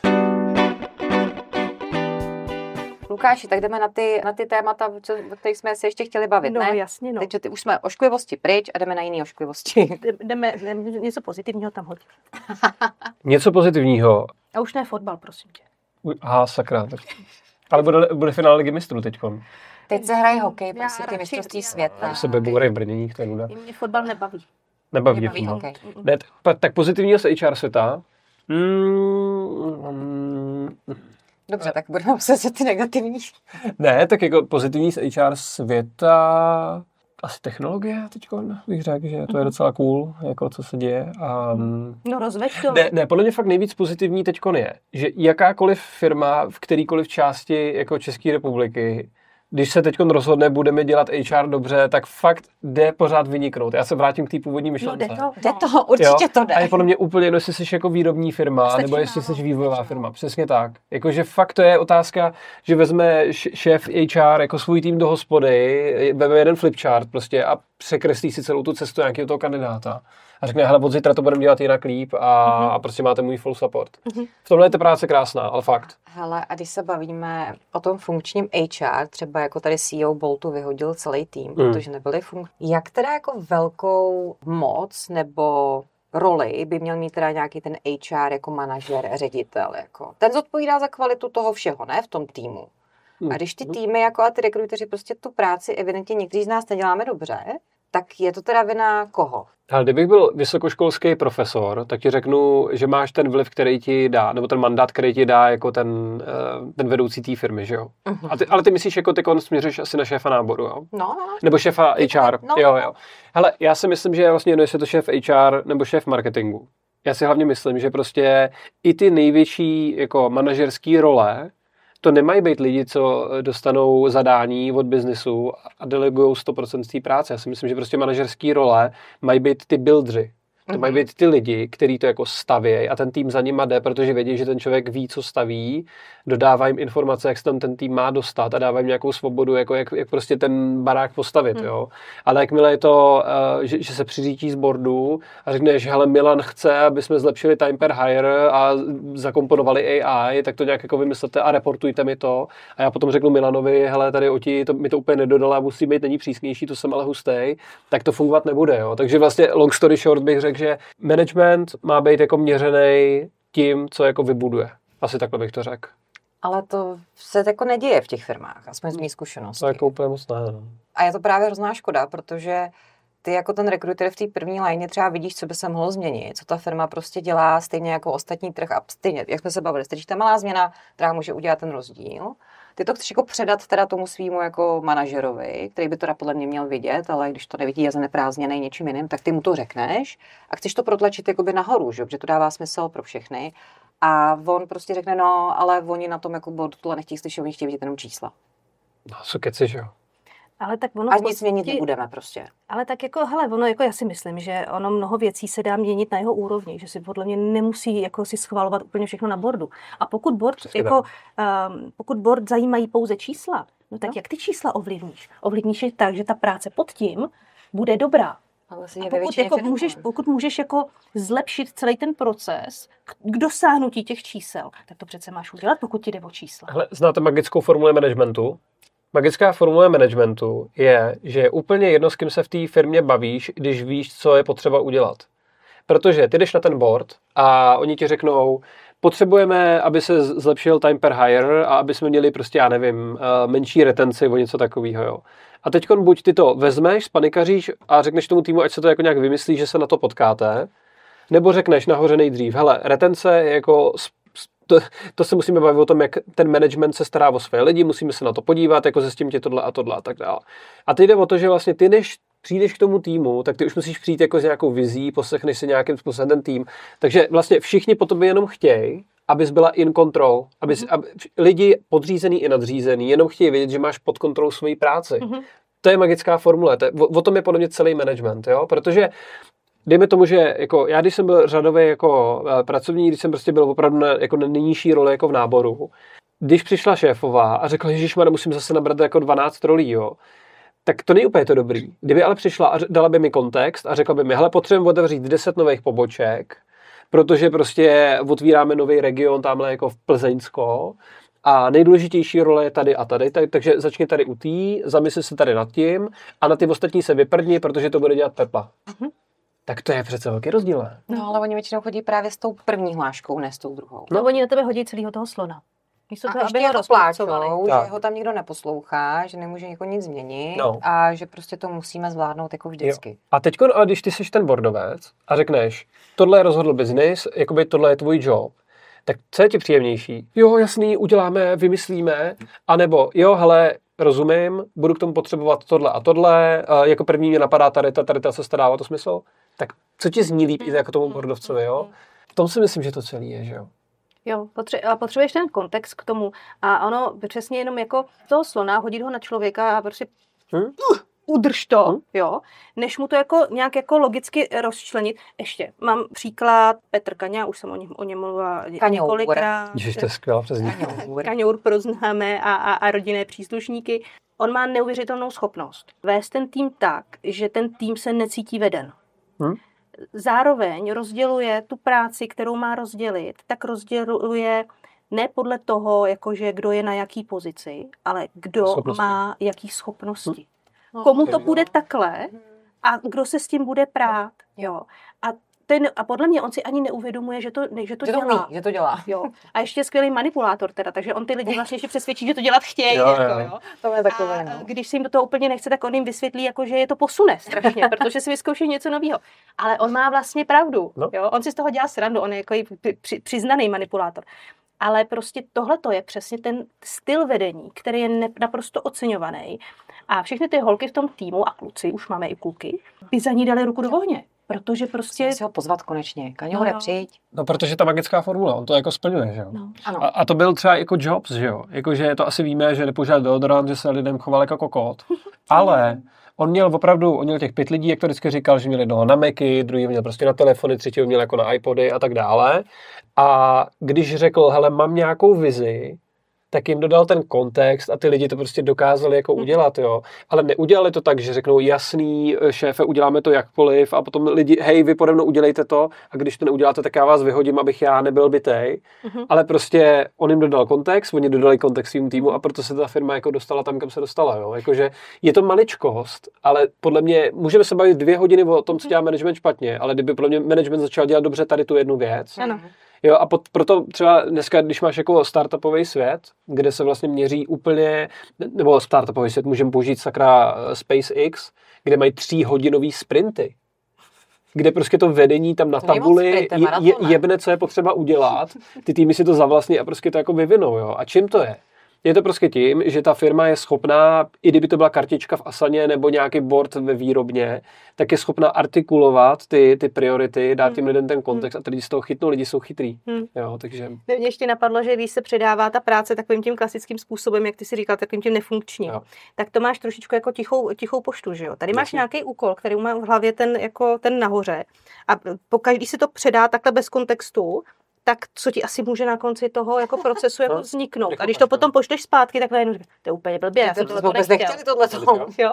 Lukáši, tak jdeme na ty, na ty témata, o kterých jsme se ještě chtěli bavit, no, ne? No, jasně, no. Takže ty už jsme ošklivosti pryč a jdeme na jiný ošklivosti. Jdeme, jdeme něco pozitivního tam hodit. Něco pozitivního. A už ne fotbal, prosím tě. Aha, sakra. Ale bude, bude finále Ligy mistrů teďkon. Teď se hraje hokej, prostě ty mistrovství světa. Já se bebourej v Brněních, to je nuda. Mě fotbal nebaví. Nebaví, nebaví hokej. Ne, tak, tak pozitivního z H R světa. Mm, Dobře, tak budeme muset ty negativní. Ne, tak jako pozitivní z H R světa, asi technologie teďko, bych řekl, že to je docela cool, jako co se děje. Um, no rozveď to. Ne, ne, podle mě fakt nejvíc pozitivní teďko je, že jakákoliv firma v kterýkoliv části jako České republiky, když se teď rozhodne, budeme dělat H R dobře, tak fakt jde pořád vyniknout. Já se vrátím k té původní myšlence. No jde to, jde to určitě jo? to jde. A je podle mě úplně jedno, jestli jsi jako výrobní firma, Stačí nebo jestli jsi no, vývojová stačí firma. Přesně tak. Jakože fakt to je otázka, že vezme šéf H R jako svůj tým do hospody, vezme jeden flipchart prostě a překreslí si celou tu cestu nějakého toho kandidáta. A řekne, hele, od zítra to budeme dělat jinak líp a, uh-huh. a prostě máte můj full support. Uh-huh. V tomhle je ta práce krásná, ale fakt. Hele, a když se bavíme o tom funkčním H R, třeba jako tady C E O Boltu vyhodil celý tým, mm. protože nebyli funkční. Jak teda jako velkou moc nebo roli by měl mít teda nějaký ten H R jako manažer, ředitel? Jako. Ten zodpovídá za kvalitu toho všeho, ne? V tom týmu. Mm. A když ty týmy jako a ty rekruteři prostě tu práci evidentně někteří z nás neděláme dobře, tak je to teda vina koho? Ale kdybych byl vysokoškolský profesor, tak ti řeknu, že máš ten vliv, který ti dá, nebo ten mandát, který ti dá jako ten, ten vedoucí té firmy, že jo? Uh-huh. A ty, ale ty myslíš, jako ty směřuješ asi na šéfa náboru, jo? No, no. Nebo šéfa H R, no, jo, jo. Hele, já si myslím, že vlastně jedno, jestli je to šéf H R nebo šéf marketingu. Já si hlavně myslím, že prostě i ty největší jako manažerský role, to nemají být lidi, co dostanou zadání od biznesu a delegují sto procent z té práce. Já si myslím, že prostě manažerský role mají být ty buildři. To mají být ty lidi, kteří to jako stavějí a ten tým za nima jde, protože vědí, že ten člověk ví, co staví, dodává jim informace, jak se tam ten tým má dostat a dává jim nějakou svobodu, jako jak, jak prostě ten barák postavit. Hmm. Jo. Ale jakmile je to, uh, že, že se přiřítí z boardu a řekneš, hele, Milan chce, aby jsme zlepšili time per hire a zakomponovali A I, tak to nějak jako vymyslete a reportujte mi to. A já potom řeknu Milanovi, hele, tady Oti, to, mi to úplně nedodala, musí být, není přísnější, to jsem ale hustej, tak to fungovat nebude. Jo. Takže vlastně long story short bych řekl, že management má být jako měřený tím, co jako vybuduje. Asi takhle bych to řekl. Ale to se jako neděje v těch firmách, aspoň z mý zkušenosti. To jako úplně moc ne. No. A je to právě hrozná škoda, protože ty jako ten rekruter v té první lině třeba vidíš, co by se mohlo změnit, co ta firma prostě dělá stejně jako ostatní trh a stejně, jak jsme se bavili, stačí ta malá změna, která může udělat ten rozdíl. Ty to chceš jako předat teda tomu svýmu jako manažerovi, který by to podle mě měl vidět, ale když to nevidí, je zaneprázdněný něčím jiným, tak ty mu to řekneš a chceš to protlačit jakoby nahoru, že? Protože to dává smysl pro všechny. A on prostě řekne, no, ale oni na tom jako bodu tohle nechtějí slyšet, oni chtějí vidět jenom čísla. No, co keciš, jo. Ale tak ono a nic měnit nebudeme prostě. Ale tak jako, hele, ono jako já si myslím, že ono mnoho věcí se dá měnit na jeho úrovni, že si podle mě nemusí jako si schvalovat úplně všechno na boardu. A pokud board, jako, um, pokud board zajímají pouze čísla, no tak no. jak ty čísla ovlivníš? Ovlivníš je tak, že ta práce pod tím bude dobrá. Ale a pokud, jako můžeš, pokud můžeš jako zlepšit celý ten proces k dosáhnutí těch čísel, tak to přece máš udělat, pokud ti jde o čísla. Hele, znáte magickou formuli managementu? Magická formule managementu je, že je úplně jedno, s kým se v té firmě bavíš, když víš, co je potřeba udělat. Protože ty jdeš na ten board a oni ti řeknou, potřebujeme, aby se zlepšil time per hire a aby jsme měli prostě, já nevím, menší retenci o něco takového. Jo. A teď buď ty to vezmeš, spanikaříš a řekneš tomu týmu, ať se to jako nějak vymyslí, že se na to potkáte, nebo řekneš nahoře nejdřív, hele, retence je jako... To, to se musíme bavit o tom, jak ten management se stará o své lidi, musíme se na to podívat, jako zjistím tě tohle a tohle a tak dále. A teď jde o to, že vlastně ty, než přijdeš k tomu týmu, tak ty už musíš přijít jako s nějakou vizí, poslechneš si nějakým způsobem ten tým. Takže vlastně všichni po tobě jenom chtějí, abys byla in control, abys, aby, lidi podřízený i nadřízený jenom chtějí vědět, že máš pod kontrolou svoji práci. Mm-hmm. To je magická formule, to je, o, o tom je podle mě celý management, jo? Protože dejme tomu, že jako já, když jsem byl řadový jako pracovník, když jsem prostě byl opravdu na, jako na nejnižší roli jako v náboru, když přišla šéfová a řekla, ježišmarja, musím zase nabrat jako dvanáct rolí, jo, tak to není úplně to dobrý. Kdyby ale přišla a dala by mi kontext a řekla by mi, hele, potřebujeme otevřít deset nových poboček, protože prostě otvíráme nový region tamhle jako v Plzeňsko a nejdůležitější role je tady a tady, tak, takže začni tady u tý, zamysli se tady nad tím a na ty ostatní se vyprdni, protože to bude dělat Pepa. Uh-huh. Tak to je přece velký rozdíl. No, ale oni většinou chodí právě s tou první hláškou, ne s tou druhou. No, no oni na tebe hodí celého toho slona. Místo toho, aby ho rozpláčou, že ho tam nikdo neposlouchá, že nemůže jako nic změnit no. a že prostě to musíme zvládnout jako vždycky. Jo. A teď, ale když ty jsi ten boardovec a řekneš, tohle je rozhodl biznis, jakoby tohle je tvůj job, tak co je ti příjemnější? Jo, jasný, uděláme, vymyslíme, anebo jo, hele, rozumím, budu k tomu potřebovat tohle a tohle, jako první mě napadá tady ta, tady ta cesta, dává to smysl? Tak co ti zní líp jako tomu boardovcovi, jo? V tom si myslím, že to celý je, že jo? Jo, potře- a potřebuješ ten kontext k tomu a ono přesně jenom jako toho slona, hodit ho na člověka a prostě hmm? uh, udrž to, hmm? jo, než mu to jako nějak jako logicky rozčlenit. Ještě mám příklad Petr Kaňa, už jsem o něm, o něm mluvila několikrát. Ježiš, to je skvělá přezdívka. Kaňour pro známé a, a, a rodinné příslušníky. On má neuvěřitelnou schopnost vést ten tým tak, že ten tým se necítí veden. Hmm? Zároveň rozděluje tu práci, kterou má rozdělit, tak rozděluje ne podle toho, jakože kdo je na jaký pozici, ale kdo schopnosti. Má jaký schopnosti. Hmm. Komu to bude takhle a kdo se s tím bude prát. Jo. A, ten, a podle mě on si ani neuvědomuje, že to, že to že dělá. To umí, že to dělá. Jo. A ještě skvělý manipulátor teda, takže on ty lidi vlastně ještě přesvědčí, že to dělat chtějí. Jo, jo. Jo. To je takové, a no. Když se jim do toho úplně nechce, tak on jim vysvětlí, jako, že je to posune strašně, protože si vyzkouší něco nového. Ale on má vlastně pravdu. No. Jo. On si z toho dělá srandu, on je jako při, přiznaný manipulátor. Ale prostě tohleto je přesně ten styl vedení, který je ne, naprosto oceňovaný. A všechny ty holky v tom týmu, a kluci, už máme i kluky, by za ní dali ruku do ohně. Protože prostě... Musím si ho pozvat konečně. Kaňoure, no, přijď. No, protože ta magická formule, on to jako splňuje, že jo? No, a, a to byl třeba jako Jobs, že jo? Jakože to asi víme, že nepožádal deodorant, že se lidem choval jako kokot. Ale on měl opravdu, on měl těch pět lidí, jak to vždycky říkal, že měl jednoho na Macy, druhý měl prostě na telefony, třetího měl jako na iPody a tak dále. A když řekl, hele, mám nějakou vizi, tak jim dodal ten kontext a ty lidi to prostě dokázali jako udělat, jo. Ale neudělali to tak, že řeknou, jasný, šéfe, uděláme to jakkoliv a potom lidi, hej, vy pode mnou udělejte to a když to neuděláte, tak já vás vyhodím, abych já nebyl bitej. Uh-huh. Ale prostě on jim dodal kontext, oni dodali kontext svým týmu a proto se ta firma jako dostala tam, kam se dostala, jo. Jakože je to maličkost, ale podle mě můžeme se bavit dvě hodiny o tom, co dělá management špatně, ale kdyby podle mě management začal dělat dobře tady tu jednu věc. Ano. Jo, a pot, proto třeba dneska, když máš jako startupový svět, kde se vlastně měří úplně, nebo startupový svět můžeme použít sakra SpaceX, kde mají tříhodinový sprinty, kde prostě to vedení tam na tabuli je, je, jebne, co je potřeba udělat, ty týmy si to zavlastní a prostě to jako vyvinou, jo. A čím to je? Je to prostě tím, že ta firma je schopná, i kdyby to byla kartička v Asaně nebo nějaký board ve výrobně, tak je schopná artikulovat ty, ty priority, dát tím lidem ten kontext a ty lidi z toho chytnou, lidi jsou chytrý. Hmm. Jo, takže... Mě ještě napadlo, že když se předává ta práce takovým tím klasickým způsobem, jak ty si říkal, takovým tím nefunkčním, jo. Tak to máš trošičku jako tichou, tichou poštu, že jo? Tady máš nějaký úkol, který má v hlavě ten, jako ten nahoře a pokaždé, když se to předá takhle bez kontextu, tak co ti asi může na konci toho jako procesu jako vzniknout. A když to potom pošleš zpátky, tak najednou to je úplně blbě, já jsem to vůbec nechtěli tohleto. Jo.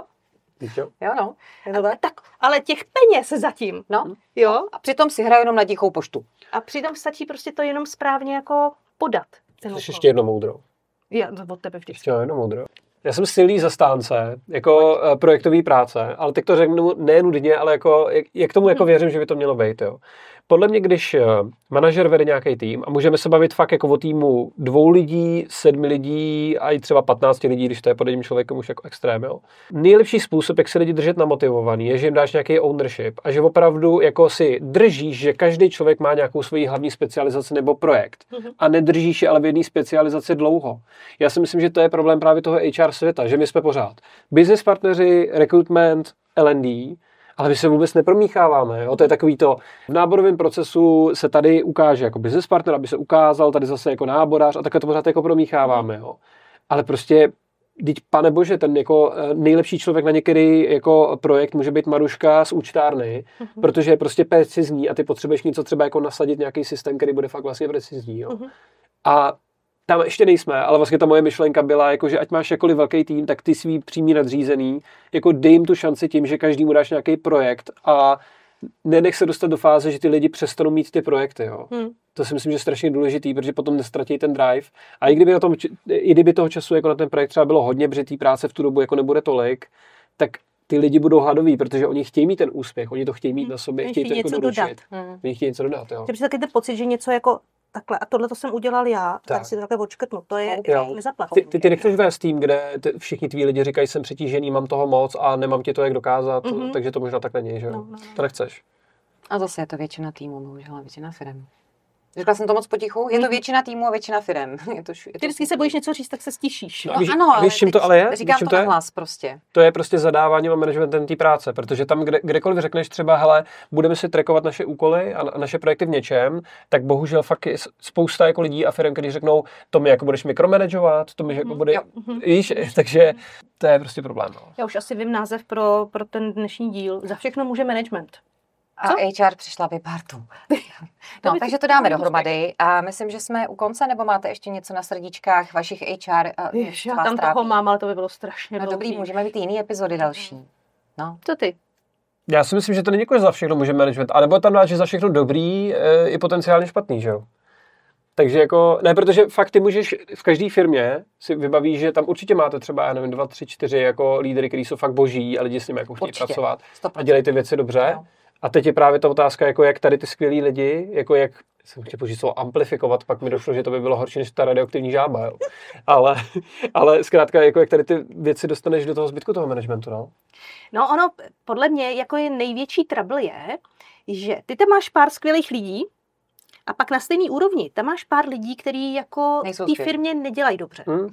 Jo, no. Je to tak? tak? Ale těch peněz zatím. No. Jo. A přitom si hraju jenom na tichou poštu. A přitom stačí prostě to jenom správně jako podat. Jsi ještě jedno moudro. Já, od tebe vždycky. Ještě jedno moudro. Já jsem silný zastánce jako projektový práce, ale teď to řeknu ne nudně, ale jako, jak, jak tomu jako věřím, že by to mělo být. Jo. Podle mě, když manažer vede nějaký tým a můžeme se bavit fakt jako o týmu dvou lidí, sedmi lidí a i třeba patnácti lidí, když to je pod jedním člověkem už jako extrém. Jo. Nejlepší způsob, jak se lidi držet namotivovaný, je, že jim dáš nějaký ownership a že opravdu jako si držíš, že každý člověk má nějakou svoji hlavní specializaci nebo projekt a nedržíš je ale v jedné specializaci dlouho. Já si myslím, že to je problém právě toho H R světa, že my jsme pořád business partneři, recruitment, L and D, ale my se vůbec nepromícháváme. Jo? To je takový to, v náborovém procesu se tady ukáže jako business partner, aby se ukázal, tady zase jako náborář a takhle to pořád jako promícháváme. Jo? Ale prostě, teď pane bože, ten jako nejlepší člověk na některý jako projekt může být Maruška z účtárny, uh-huh. protože je prostě precizní a ty potřebuješ něco třeba jako nasadit nějaký systém, který bude fakt vlastně precizní. Jo? Uh-huh. A tam ještě nejsme, ale vlastně ta moje myšlenka byla, jako, že ať máš jakkoliv velký tým, tak ty svý přímý nadřízený, jako dej jim tu šanci tím, že každému dáš nějaký projekt a nenech se dostat do fáze, že ty lidi přestanou mít ty projekty. Jo. Hmm. To si myslím, že je strašně důležitý, protože potom nestratí ten drive. A i kdyby, na tom, i kdyby toho času jako na ten projekt třeba bylo hodně, protože té práce v tu dobu jako nebude tolik, tak ty lidi budou hladoví, protože oni chtějí mít ten úspěch, oni to chtějí mít na sobě, hmm. chtějí to jako doručit. Hmm. Oni chtějí něco dodat. Jo. Že taky ten pocit, že něco jako takhle, a tohle to jsem udělal já, tak si to takhle odškrtnu, to je nezaplacené. Ty, ty, ty nechceš vést tým, kde ty, všichni tví lidi říkají, jsem přetížený, mám toho moc a nemám ti to jak dokázat, mm-hmm. takže to možná tak není, že jo? No, no, no. To nechceš. A zase je to většina týmu, bohužel většina firem. Řekla jsem to moc potichu, je to většina týmu a většina firem. Je to, je to... Ty vždycky se bojíš něco říct, tak se stišíš. No, víš, ano, víš, čím to ale je? Říkám víš, to nahlas prostě. To je prostě zadávání a managementem té práce, protože tam, kde, kdekoliv řekneš třeba, hele, budeme si trackovat naše úkoly a naše projekty v něčem, tak bohužel fakt je spousta jako lidí a firem, kteří řeknou, to mi jako budeš mikromanagovat, to mi jako bude, mm-hmm. víš, takže to je prostě problém. No. Já už asi vím název pro, pro ten dnešní díl. Za všechno může management. A co? H R přišla vypartu. No, takže to dáme dohromady a myslím, že jsme u konce, nebo máte ještě něco na srdíčkách vašich H R? Jež, já tam trápí? Toho mám, ale to by bylo strašně no, dobrý, můžeme mít jiný epizody další. No. Co ty? Já si myslím, že to není jako za všechno může management, ale nebo tam dát, že za všechno dobrý je i potenciálně špatný, že jo? Takže jako, ne, protože fakt ty můžeš v každé firmě si vybavíš, že tam určitě máte třeba, já nevím, dva, tři, čtyři jako lídry, kteří jsou fakt boží a lidi s nimi jako chtějí pracovat sto procent. A dělají ty věci dobře. No. A teď je právě ta otázka, jako jak tady ty skvělí lidi, jako jak, jsem chtěl použít slovo amplifikovat, pak mi došlo, že to by bylo horší než ta radioaktivní žába, jo. Ale, ale zkrátka, jako jak tady ty věci dostaneš do toho zbytku toho managementu, no? No ono, podle mě, jako je největší trouble je, že ty tam máš pár skvělých lidí a pak na stejný úrovni, tam máš pár lidí, kteří jako té firmě nedělají dobře. Hmm.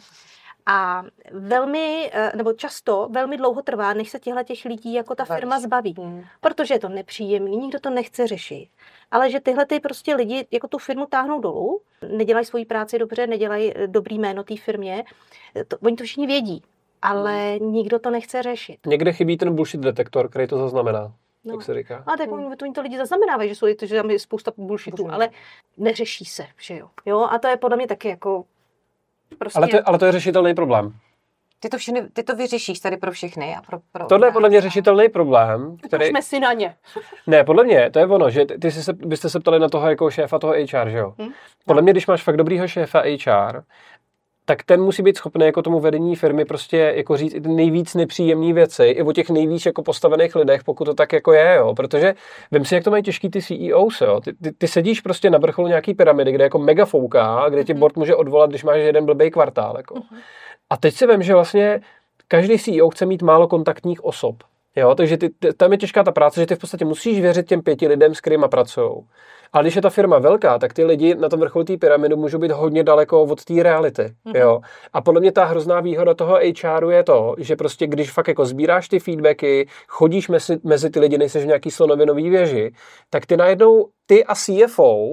A velmi, nebo často, velmi dlouho trvá, než se těchto těch lidí jako ta firma zbaví. Hmm. Protože je to nepříjemný, nikdo to nechce řešit. Ale že tyhle ty prostě lidi jako tu firmu táhnou dolů, nedělají svoji práci dobře, nedělají dobrý jméno té firmě, to, oni to všichni vědí. ale nikdo to nechce řešit. Někde chybí ten bullshit detektor, který to zaznamená, No. jak se říká. A tak hmm. to, to lidi zaznamenávají, že jsou že tam je spousta bullshitů, ale neřeší se, že jo. jo. A to je podle mě taky jako prostě... Ale to, ale to je řešitelný problém. Ty to, všechny, ty to vyřešíš tady pro všechny. A pro, pro Tohle je podle mě řešitelný problém, který... Jsme si na ně. Ne, podle mě, to je ono, že ty jsi se, byste se ptali na toho jako šéfa toho H R, že jo? Hmm? Podle mě, když máš fakt dobrýho šéfa H R, tak ten musí být schopný jako tomu vedení firmy prostě jako říct i ty nejvíc nepříjemné věci, i o těch nejvíc jako postavených lidech, pokud to tak jako je, jo, protože vím si, jak to mají těžký ty C E Os, jo, ty, ty, ty sedíš prostě na vrcholu nějaký pyramidy, kde jako mega fouká, kde ti board může odvolat, když máš jeden blbej kvartál, jako. A teď si vím, že vlastně každý C E O chce mít málo kontaktních osob, jo, takže ty, ty, tam je těžká ta práce, že ty v podstatě musíš věřit těm pěti lidem, s kterýma pracujou. Ale když je ta firma velká, tak ty lidi na tom vrcholu té pyramidy můžou být hodně daleko od té reality. Mm-hmm. Jo? A podle mě ta hrozná výhoda toho H R je to, že prostě když fakt jako sbíráš ty feedbacky, chodíš mezi, mezi ty lidi, nejseš v nějaký slonovinový věži, tak ty najednou, ty a C F O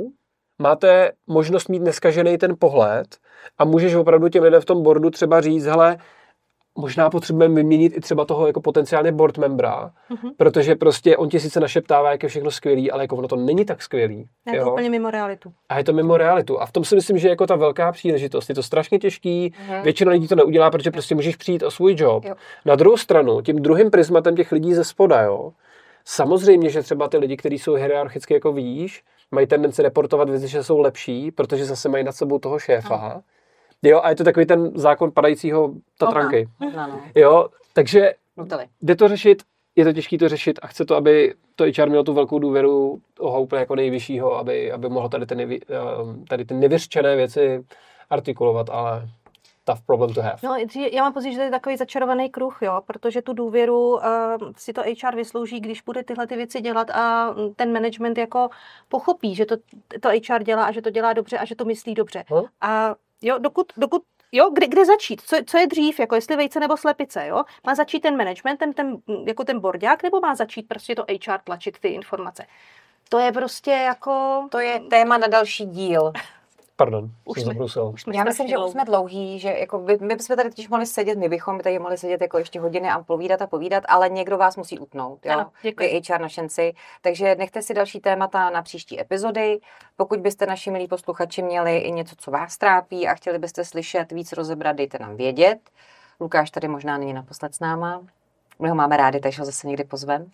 máte možnost mít neskažený ten pohled a můžeš opravdu těm lidem v tom boardu třeba říct, hele, možná potřebujeme vyměnit i třeba toho jako potenciálně board membra, mm-hmm. protože prostě on ti sice našeptává, jak je všechno skvělý, ale jako ono to není tak skvělý. Je to úplně mimo realitu. A je to mimo realitu. A v tom si myslím, že jako ta velká příležitost. Je to strašně těžký, mm-hmm. většina lidí to neudělá, protože prostě můžeš přijít o svůj job. Jo. Na druhou stranu, tím druhým prismatem těch lidí ze spoda, jo, samozřejmě, že třeba ty lidi, kteří jsou hierarchicky jako víš, mají tendenci reportovat věci, že jsou lepší, protože zase mají nad sebou toho šéfa. Mm. Jo, a je to takový ten zákon padajícího Tatranky. No, no. Jo, takže Nutali. Jde to řešit, je to těžké to řešit a chce to, aby to H R mělo tu velkou důvěru toho úplně jako nejvyššího, aby, aby mohlo tady ty, nevy, tady ty nevyřčené věci artikulovat, ale tough problem to have. No, já mám pocit, že to je takový začarovaný kruh, jo, protože tu důvěru uh, si to H R vyslouží, když bude tyhle ty věci dělat a ten management jako pochopí, že to, to H R dělá a že to dělá dobře a že to myslí dobře. Hmm? A jo, dokud, dokud Jo, kde, kde začít? Co, co je dřív, jako jestli vejce nebo slepice, jo? Má začít ten management, ten, ten, jako ten bordák, nebo má začít prostě to H R tlačit ty informace? To je prostě jako... To je téma na další díl. Pardon, už jsem zabrusil. Já myslím, že už jsme dlouhý, že jako my, my bychom tady totiž mohli sedět, my bychom tady mohli sedět jako ještě hodiny a povídat a povídat, ale někdo vás musí utnout, jo? Ano, děkuji. H R našenci. Takže nechte si další témata na příští epizody. Pokud byste, naši milí posluchači, měli i něco, co vás trápí a chtěli byste slyšet víc rozebrat, dejte nám vědět. Lukáš tady možná není naposled s náma. My ho máme rádi, takže ho zase někdy pozvem.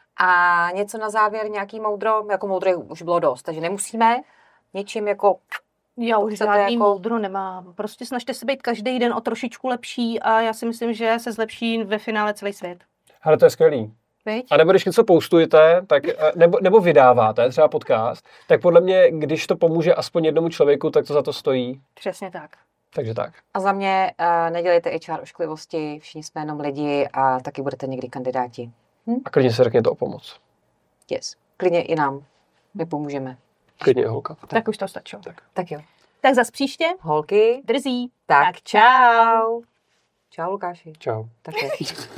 A něco na závěr, nějaký moudro, jako moudro už bylo dost, takže nemusíme něčím jako... Já už žádný jako... moudro nemám. Prostě snažte se být každý den o trošičku lepší a já si myslím, že se zlepší ve finále celý svět. Ale to je skvělý. Víď? A nebo když něco postujete, tak, nebo, nebo vydáváte, třeba podcast, tak podle mě, když to pomůže aspoň jednomu člověku, tak to za to stojí. Přesně tak. Takže tak. A za mě uh, nedělejte H R ošklivosti, všichni jsme jenom lidi a taky budete někdy kandidáti. Hm? A klidně se řekněte o pomoc. Yes. Klidně i nám. My pomůžeme. Klidně holka. Tak, tak už to stačilo. Tak. tak jo. Tak zas příště. Holky. Drzí. Tak, tak čau. Čau Lukáši. Čau. Tak jo.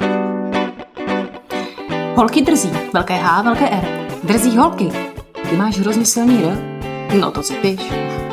Holky drzí. Velké H, velké R. Drzí holky. Ty máš hrozně silný R? No to si piš.